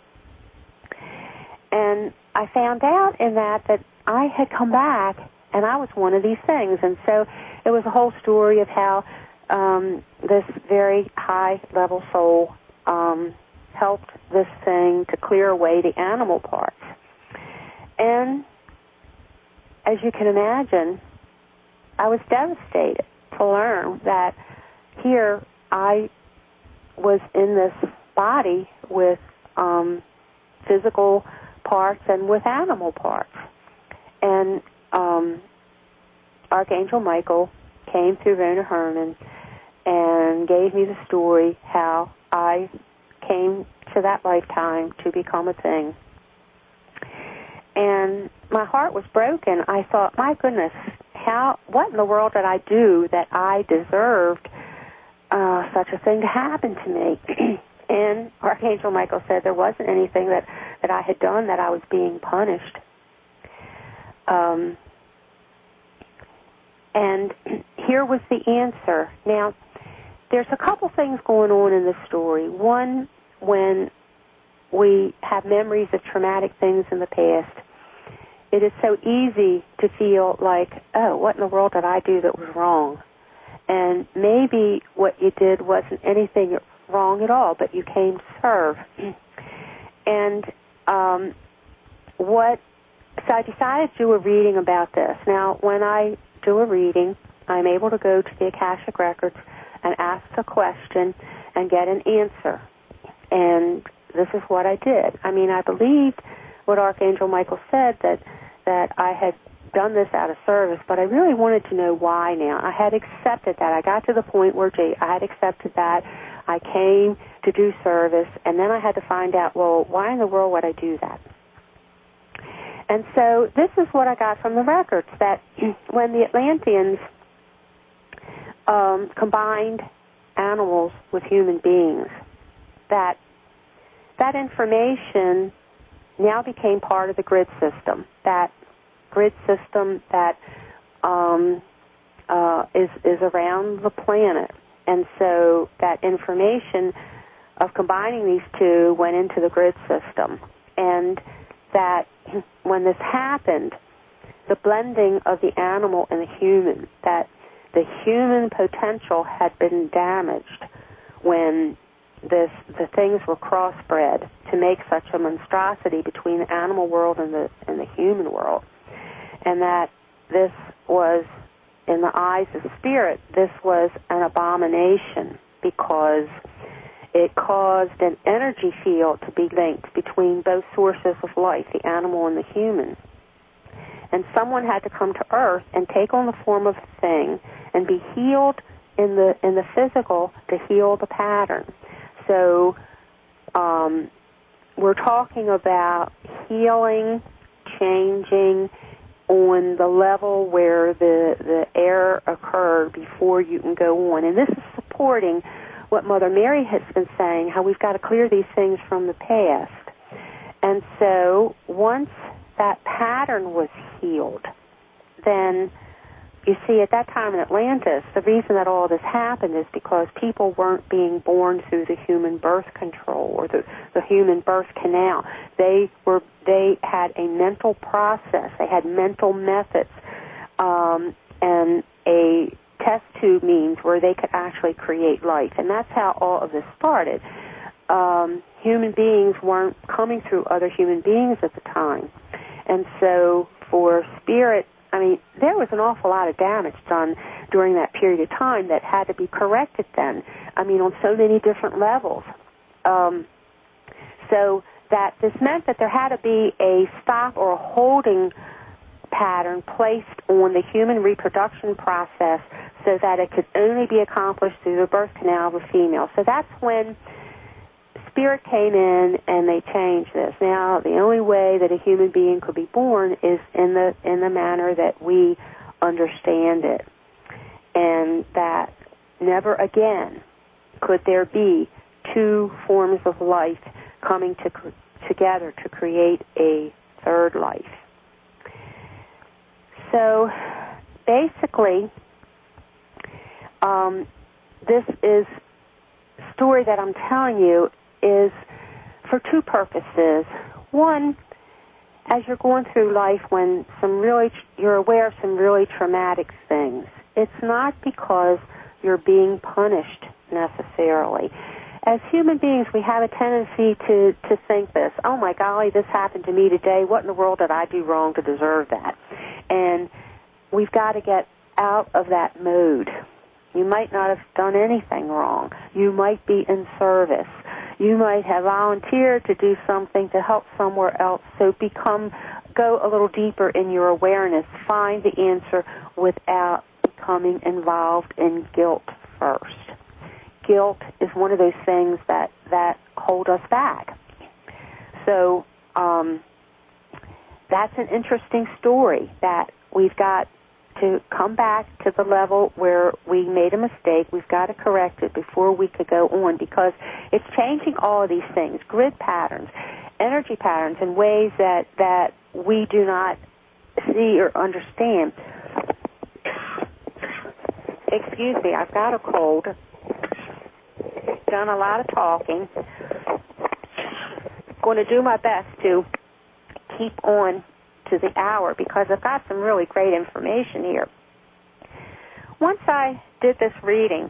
And I found out in that I had come back and I was one of these things. And so it was a whole story of how this very high-level soul helped this thing to clear away the animal parts. And as you can imagine, I was devastated to learn that here I was in this body with physical parts and with animal parts. And Archangel Michael came through Rona Herman and gave me the story how I came to that lifetime to become a thing. And my heart was broken. I thought, my goodness, what in the world did I do that I deserved such a thing to happen to me? And Archangel Michael said there wasn't anything that I had done that I was being punished. And here was the answer. Now, there's a couple things going on in this story. One, when we have memories of traumatic things in the past, it is so easy to feel like, oh, what in the world did I do that was wrong? And maybe what you did wasn't anything wrong at all, but you came to serve. And so I decided to do a reading about this. Now, when I do a reading, I'm able to go to the Akashic Records and ask a question and get an answer. And this is what I did. I mean, I believed what Archangel Michael said, that I had done this out of service, but I really wanted to know why now. I had accepted that. I got to the point where, I had accepted that. I came to do service, and then I had to find out, well, why in the world would I do that? And so this is what I got from the records, that when the Atlanteans combined animals with human beings, that information now became part of the grid system, that grid system that is around the planet. And so that information of combining these two went into the grid system. And that when this happened, the blending of the animal and the human, that the human potential had been damaged when the things were crossbred to make such a monstrosity between the animal world and the human world. And that this was, in the eyes of spirit, this was an abomination because it caused an energy field to be linked between both sources of life, the animal and the human. And someone had to come to Earth and take on the form of a thing and be healed in the physical to heal the pattern. So we're talking about healing, changing on the level where the error occurred before you can go on. And this is supporting what Mother Mary has been saying, how we've got to clear these things from the past. And so once that pattern was healed, then you see, at that time in Atlantis, the reason that all this happened is because people weren't being born through the human birth control or the human birth canal. They had a mental process. They had mental methods and a test tube means where they could actually create life. And that's how all of this started. Human beings weren't coming through other human beings at the time. And so for spirit, I mean, there was an awful lot of damage done during that period of time that had to be corrected then. I mean, on so many different levels. So that this meant that there had to be a stop or a holding pattern placed on the human reproduction process so that it could only be accomplished through the birth canal of a female. So that's when Spirit came in and they changed this. Now, the only way that a human being could be born is in the manner that we understand it, and that never again could there be two forms of life coming together to create a third life. So basically, this is story that I'm telling you is for two purposes. One, as you're going through life when you're aware of some really traumatic things, it's not because you're being punished necessarily. As human beings, we have a tendency to think this, oh my golly, this happened to me today. What in the world did I do wrong to deserve that? And we've got to get out of that mode. You might not have done anything wrong. You might be in service. You might have volunteered to do something to help somewhere else. So go a little deeper in your awareness. Find the answer without becoming involved in guilt first. Guilt is one of those things that hold us back. So that's an interesting story that we've got to come back to the level where we made a mistake. We've got to correct it before we could go on, because it's changing all of these things, grid patterns, energy patterns, in ways that we do not see or understand. Excuse me, I've got a cold. Done a lot of talking. Going to do my best to keep on to the hour because I've got some really great information here. Once I did this reading,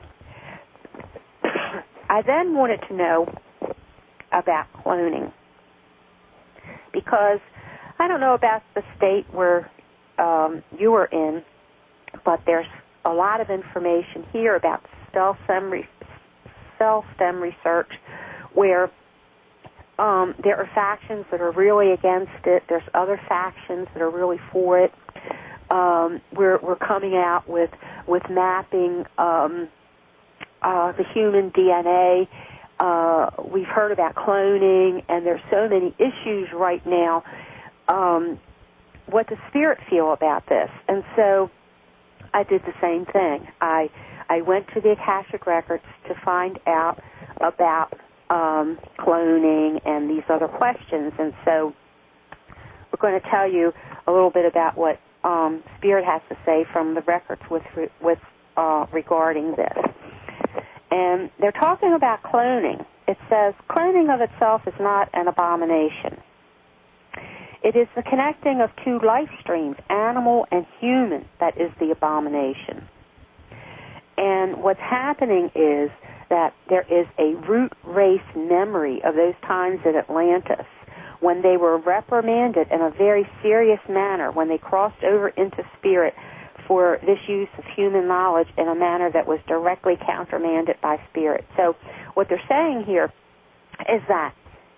I then wanted to know about cloning, because I don't know about the state where you are in, but there's a lot of information here about cell stem research, where there are factions that are really against it. There's other factions that are really for it. We're coming out with mapping the human DNA. We've heard about cloning, and there's so many issues right now. What does Spirit feel about this? And so I did the same thing. I went to the Akashic Records to find out about cloning and these other questions. And so we're going to tell you a little bit about what Spirit has to say from the records with regarding this. And they're talking about cloning. It says, cloning of itself is not an abomination. It is the connecting of two life streams, animal and human, that is the abomination. And what's happening is that there is a root race memory of those times at Atlantis when they were reprimanded in a very serious manner, when they crossed over into spirit for this use of human knowledge in a manner that was directly countermanded by spirit. So what they're saying here is that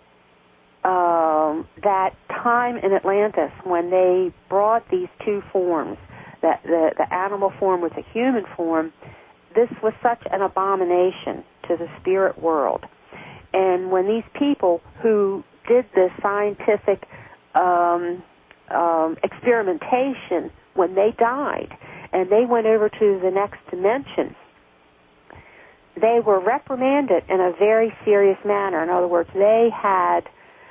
that time in Atlantis when they brought these two forms, that the animal form with the human form, this was such an abomination to the spirit world. And when these people who did this scientific experimentation, when they died and they went over to the next dimension, they were reprimanded in a very serious manner. In other words, they had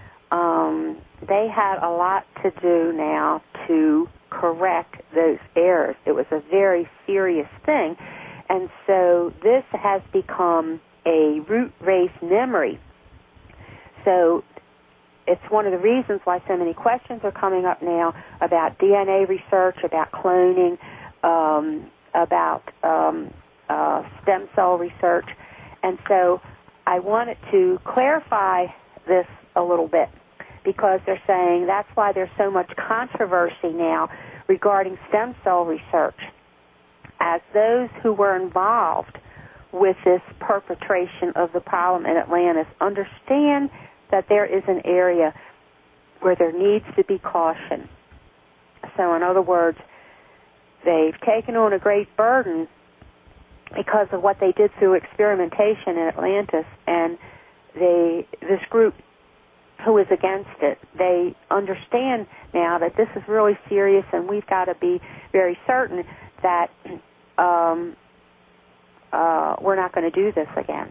a lot to do now to correct those errors. It was a very serious thing. And so this has become a root race memory. So it's one of the reasons why so many questions are coming up now about DNA research, about cloning, about stem cell research. And so I wanted to clarify this a little bit, because they're saying that's why there's so much controversy now regarding stem cell research, as those who were involved with this perpetration of the problem in Atlantis understand that there is an area where there needs to be caution. So in other words, they've taken on a great burden because of what they did through experimentation in Atlantis, and this group who is against it, they understand now that this is really serious, and we've got to be very certain that we're not going to do this again.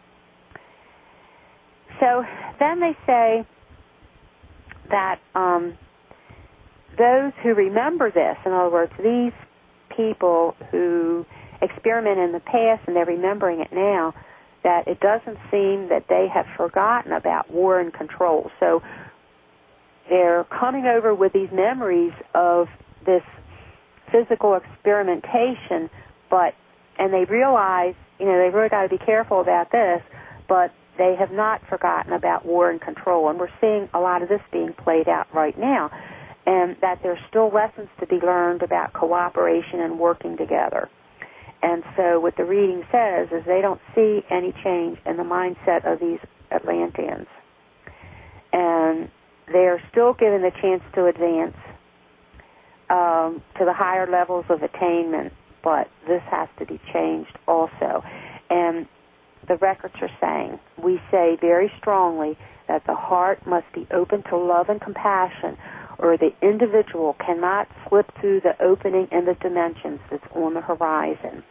So then they say that those who remember this, in other words, these people who experiment in the past and they're remembering it now, that it doesn't seem that they have forgotten about war and control. So they're coming over with these memories of this physical experimentation, and they realize, they've really got to be careful about this, but they have not forgotten about war and control. And we're seeing a lot of this being played out right now, and that there's still lessons to be learned about cooperation and working together. And so what the reading says is they don't see any change in the mindset of these Atlanteans. And they are still given the chance to advance to the higher levels of attainment, but this has to be changed also. And the records are saying, we say very strongly that the heart must be open to love and compassion, or the individual cannot slip through the opening in the dimensions that's on the horizon.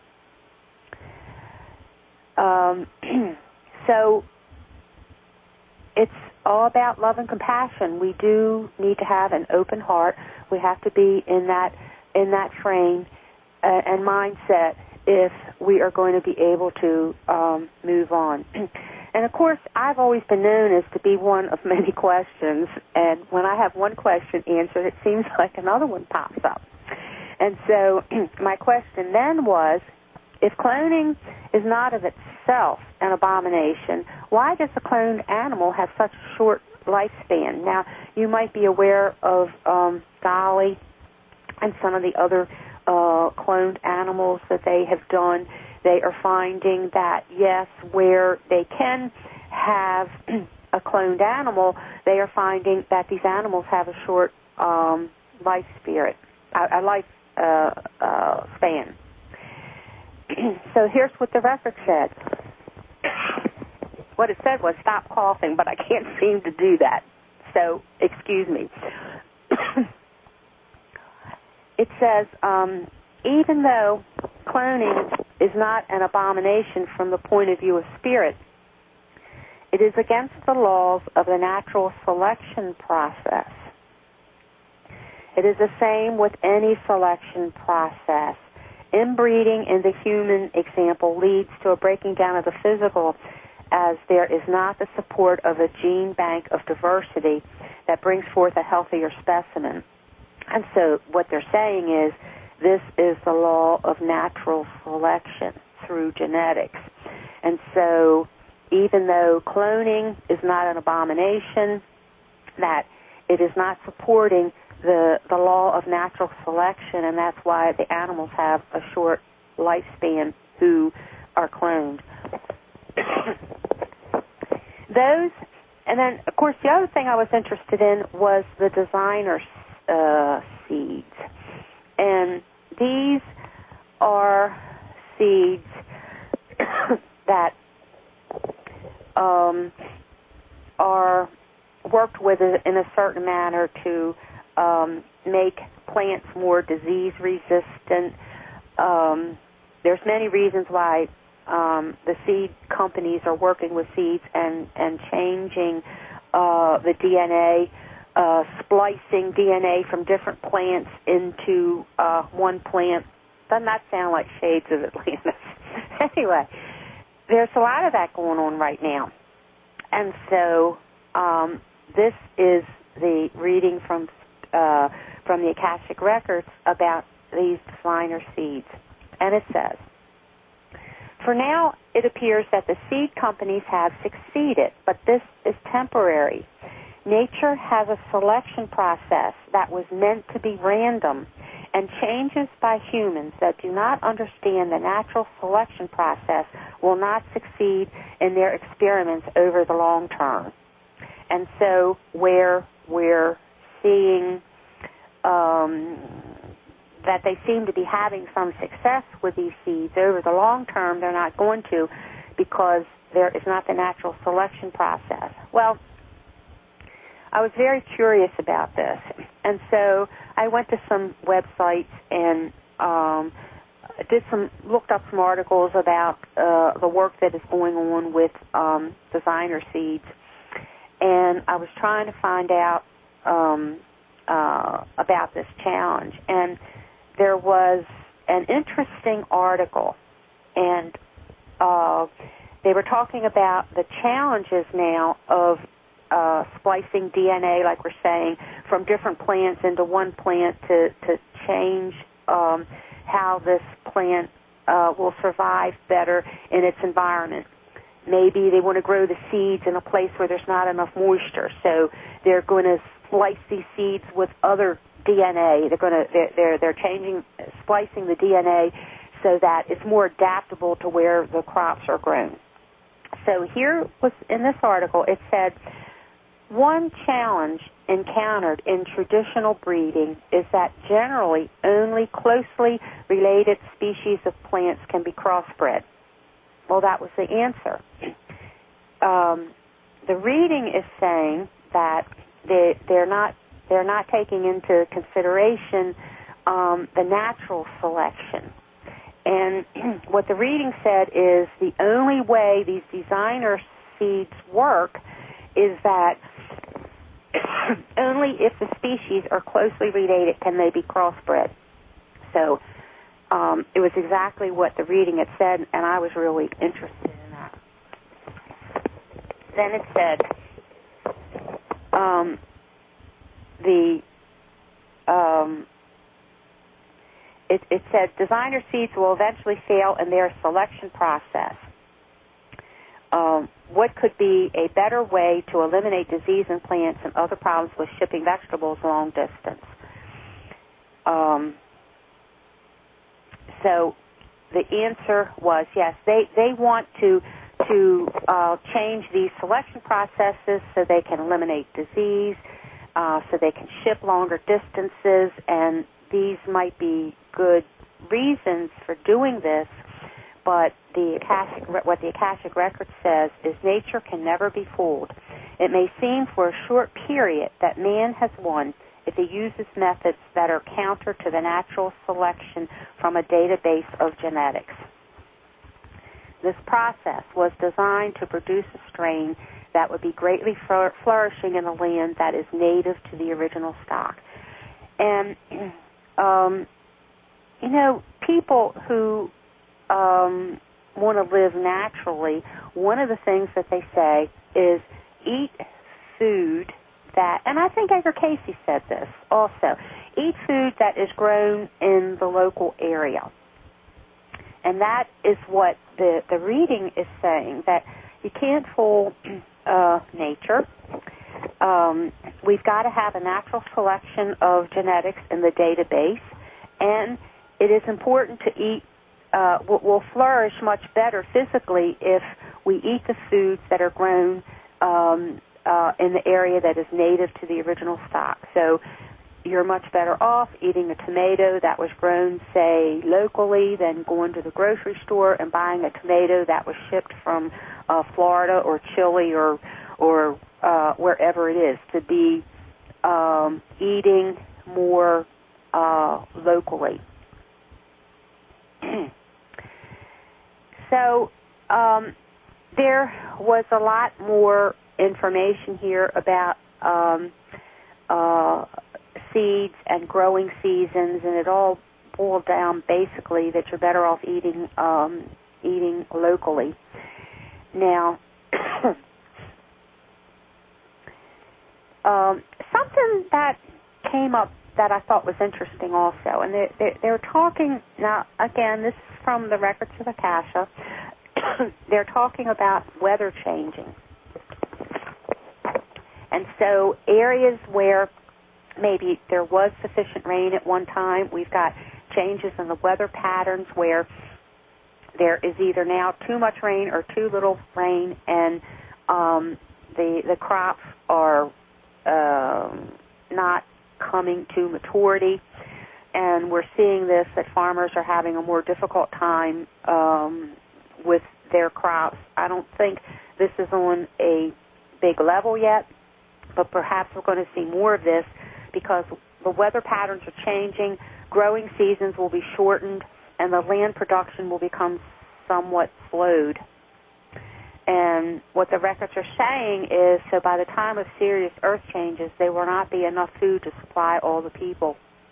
So it's all about love and compassion. We do need to have an open heart. We have to be in that frame and mindset if we are going to be able to move on. And of course, I've always been known as to be one of many questions, and when I have one question answered, it seems like another one pops up. And so my question then was, if cloning is not of itself an abomination, why does a cloned animal have such a short lifespan? Now, you might be aware of Dolly and some of the other cloned animals that they have done. They are finding that, yes, where they can have a cloned animal, they are finding that these animals have a short life span. So here's what the record said. What it said was, stop coughing, but I can't seem to do that. So, excuse me. It says, even though cloning is not an abomination from the point of view of spirit, it is against the laws of the natural selection process. It is the same with any selection process. Inbreeding in the human example leads to a breaking down of the physical, as there is not the support of a gene bank of diversity that brings forth a healthier specimen. And so what they're saying is, this is the law of natural selection through genetics. And so even though cloning is not an abomination, that it is not supporting the law of natural selection, and that's why the animals have a short lifespan who are cloned. And then, of course, the other thing I was interested in was the designer seeds. And these are seeds that are worked with in a certain manner to make plants more disease resistant. There's many reasons why the seed companies are working with seeds and changing the DNA, splicing DNA from different plants into one plant. Doesn't that sound like shades of Atlantis? Anyway, there's a lot of that going on right now. And so this is the reading from the Akashic Records about these designer seeds. And it says, for now, it appears that the seed companies have succeeded, but this is temporary. Nature has a selection process that was meant to be random, and changes by humans that do not understand the natural selection process will not succeed in their experiments over the long term. And so where we're seeing that they seem to be having some success with these seeds. Over the long term, they're not going to, because there is not the natural selection process. Well, I was very curious about this, and so I went to some websites and looked up some articles about the work that is going on with designer seeds, and I was trying to find out about this challenge. And there was an interesting article, and they were talking about the challenges now of splicing DNA, like we're saying, from different plants into one plant to change how this plant will survive better in its environment. Maybe they want to grow the seeds in a place where there's not enough moisture, so they're going to splice these seeds with other DNA. They're splicing the DNA so that it's more adaptable to where the crops are grown. So here was in this article, it said, one challenge encountered in traditional breeding is that generally only closely related species of plants can be crossbred. Well, that was the answer. The reading is saying that they're not taking into consideration the natural selection. And what the reading said is the only way these designer seeds work is that only if the species are closely related can they be crossbred. So it was exactly what the reading had said, and I was really interested in that. Then it said it said designer seeds will eventually fail in their selection process. What could be a better way to eliminate disease in plants and other problems with shipping vegetables long distance? So the answer was yes. They want to change these selection processes so they can eliminate disease, so they can ship longer distances, and these might be good reasons for doing this. But what the Akashic Record says is nature can never be fooled. It may seem for a short period that man has won if he uses methods that are counter to the natural selection from a database of genetics. This process was designed to produce a strain that would be greatly flourishing in a land that is native to the original stock. And, people who want to live naturally, one of the things that they say is eat food that, and I think Edgar Casey said this also, eat food that is grown in the local area. And that is what the reading is saying, that you can't fool nature. We've got to have a natural selection of genetics in the database, and it is important to eat. Will flourish much better physically if we eat the foods that are grown in the area that is native to the original stock. So you're much better off eating a tomato that was grown, say, locally than going to the grocery store and buying a tomato that was shipped from Florida or Chile or wherever it is, to be eating more locally. So there was a lot more information here about seeds and growing seasons, and it all boiled down basically that you're better off eating locally. Now, something that came up that I thought was interesting also, and they're talking, now again, this is from the records of Akasha, they're talking about weather changing. And so areas where maybe there was sufficient rain at one time, we've got changes in the weather patterns where there is either now too much rain or too little rain, and the crops are not coming to maturity, and we're seeing this, that farmers are having a more difficult time with their crops. I don't think this is on a big level yet, but perhaps we're going to see more of this because the weather patterns are changing, growing seasons will be shortened, and the land production will become somewhat slowed. And what the records are saying is, so by the time of serious earth changes, there will not be enough food to supply all the people.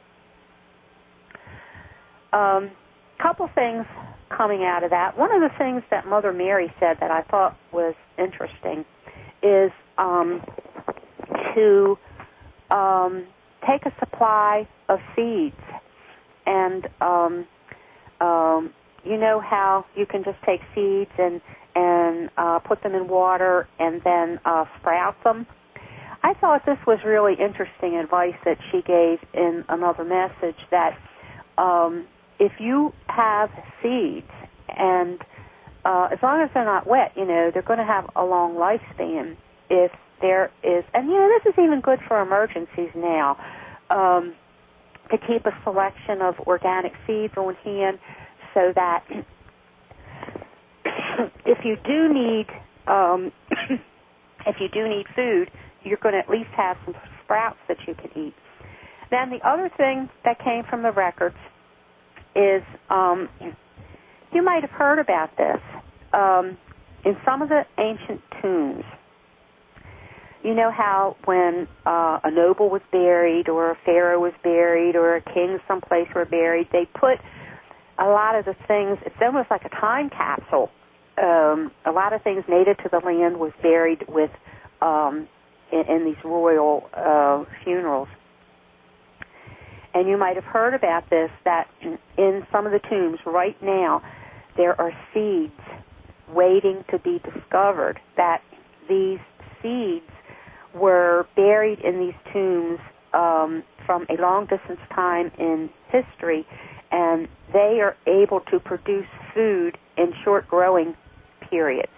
Couple things coming out of that. One of the things that Mother Mary said that I thought was interesting is to take a supply of seeds. And you know how you can just take seeds and put them in water and then sprout them? I thought this was really interesting advice that she gave in another message, that if you have seeds, and as long as they're not wet, they're going to have a long lifespan. If there is, and this is even good for emergencies now, to keep a selection of organic seeds on hand, so that if you do need food, you're going to at least have some sprouts that you can eat. Then the other thing that came from the records is, you might have heard about this, in some of the ancient tombs. You know how when a noble was buried, or a pharaoh was buried, or a king someplace were buried, they put a lot of the things, it's almost like a time capsule. A lot of things native to the land was buried with in these royal funerals. And you might have heard about this, that in some of the tombs right now there are seeds waiting to be discovered, that these seeds were buried in these tombs from a long distance time in history, and they are able to produce food in short growing periods.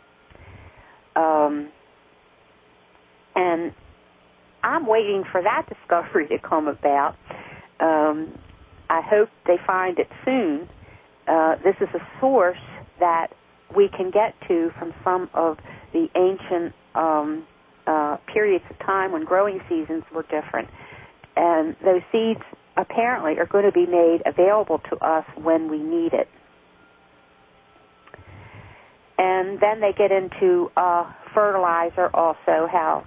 And I'm waiting for that discovery to come about. I hope they find it soon. This is a source that we can get to from some of the ancient periods of time when growing seasons were different. And those seeds apparently are going to be made available to us when we need it. And then they get into fertilizer also, how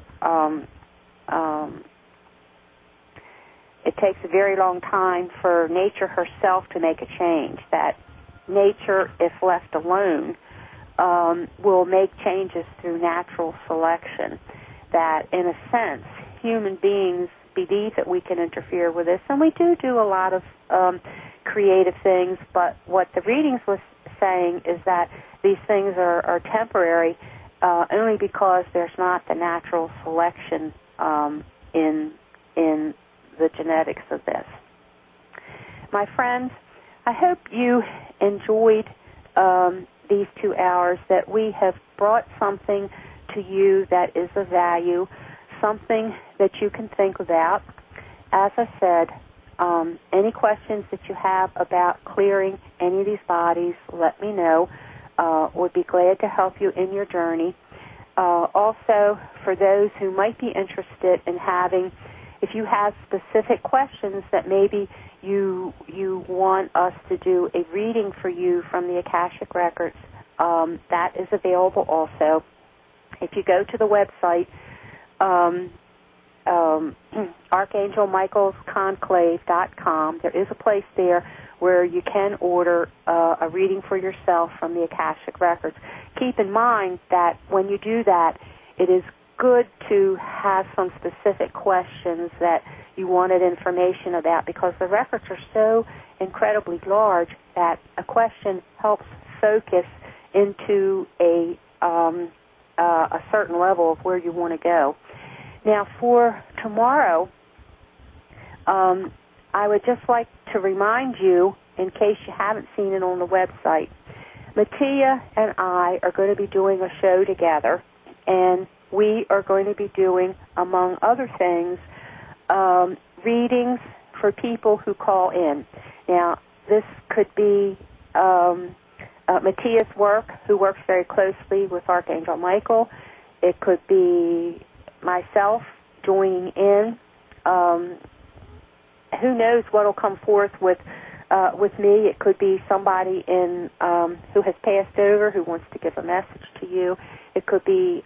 it takes a very long time for nature herself to make a change, that nature, if left alone, will make changes through natural selection, that in a sense human beings believe that we can interfere with this, and we do a lot of creative things, but what the readings was saying is that these things are temporary only because there's not the natural selection in the genetics of this. My friends, I hope you enjoyed these 2 hours, that we have brought something to you that is of value, something that you can think about. As I said, any questions that you have about clearing any of these bodies, let me know. Would be glad to help you in your journey. Also, for those who might be interested in having, if you have specific questions that maybe you want us to do a reading for you from the Akashic Records, that is available also. If you go to the website, ArchangelMichaelsConclave.com, there is a place there where you can order a reading for yourself from the Akashic Records. Keep in mind that when you do that, it is good to have some specific questions that you wanted information about, because the records are so incredibly large that a question helps focus into a certain level of where you want to go. Now, for tomorrow, I would just like to remind you, in case you haven't seen it on the website, Mattia and I are going to be doing a show together, and we are going to be doing, among other things, readings for people who call in. Now, this could be Matthias Work, who works very closely with Archangel Michael. It could be myself joining in. Who knows what will come forth with me? It could be somebody who has passed over who wants to give a message to you. It could be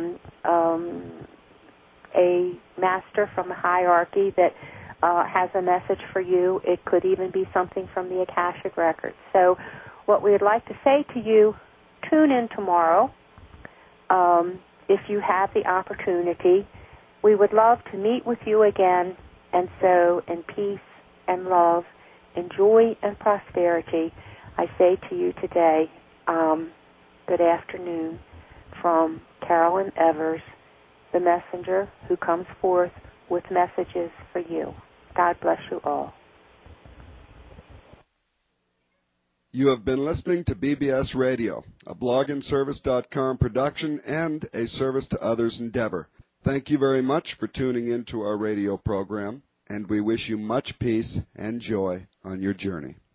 a master from the hierarchy that has a message for you. It could even be something from the Akashic Records. So what we would like to say to you, tune in tomorrow if you have the opportunity. We would love to meet with you again, and so in peace and love, in joy and prosperity, I say to you today, good afternoon from Carolyn Evers, the messenger who comes forth with messages for you. God bless you all. You have been listening to BBS Radio, a blogandservice.com production and a service to others endeavor. Thank you very much for tuning in to our radio program, and we wish you much peace and joy on your journey.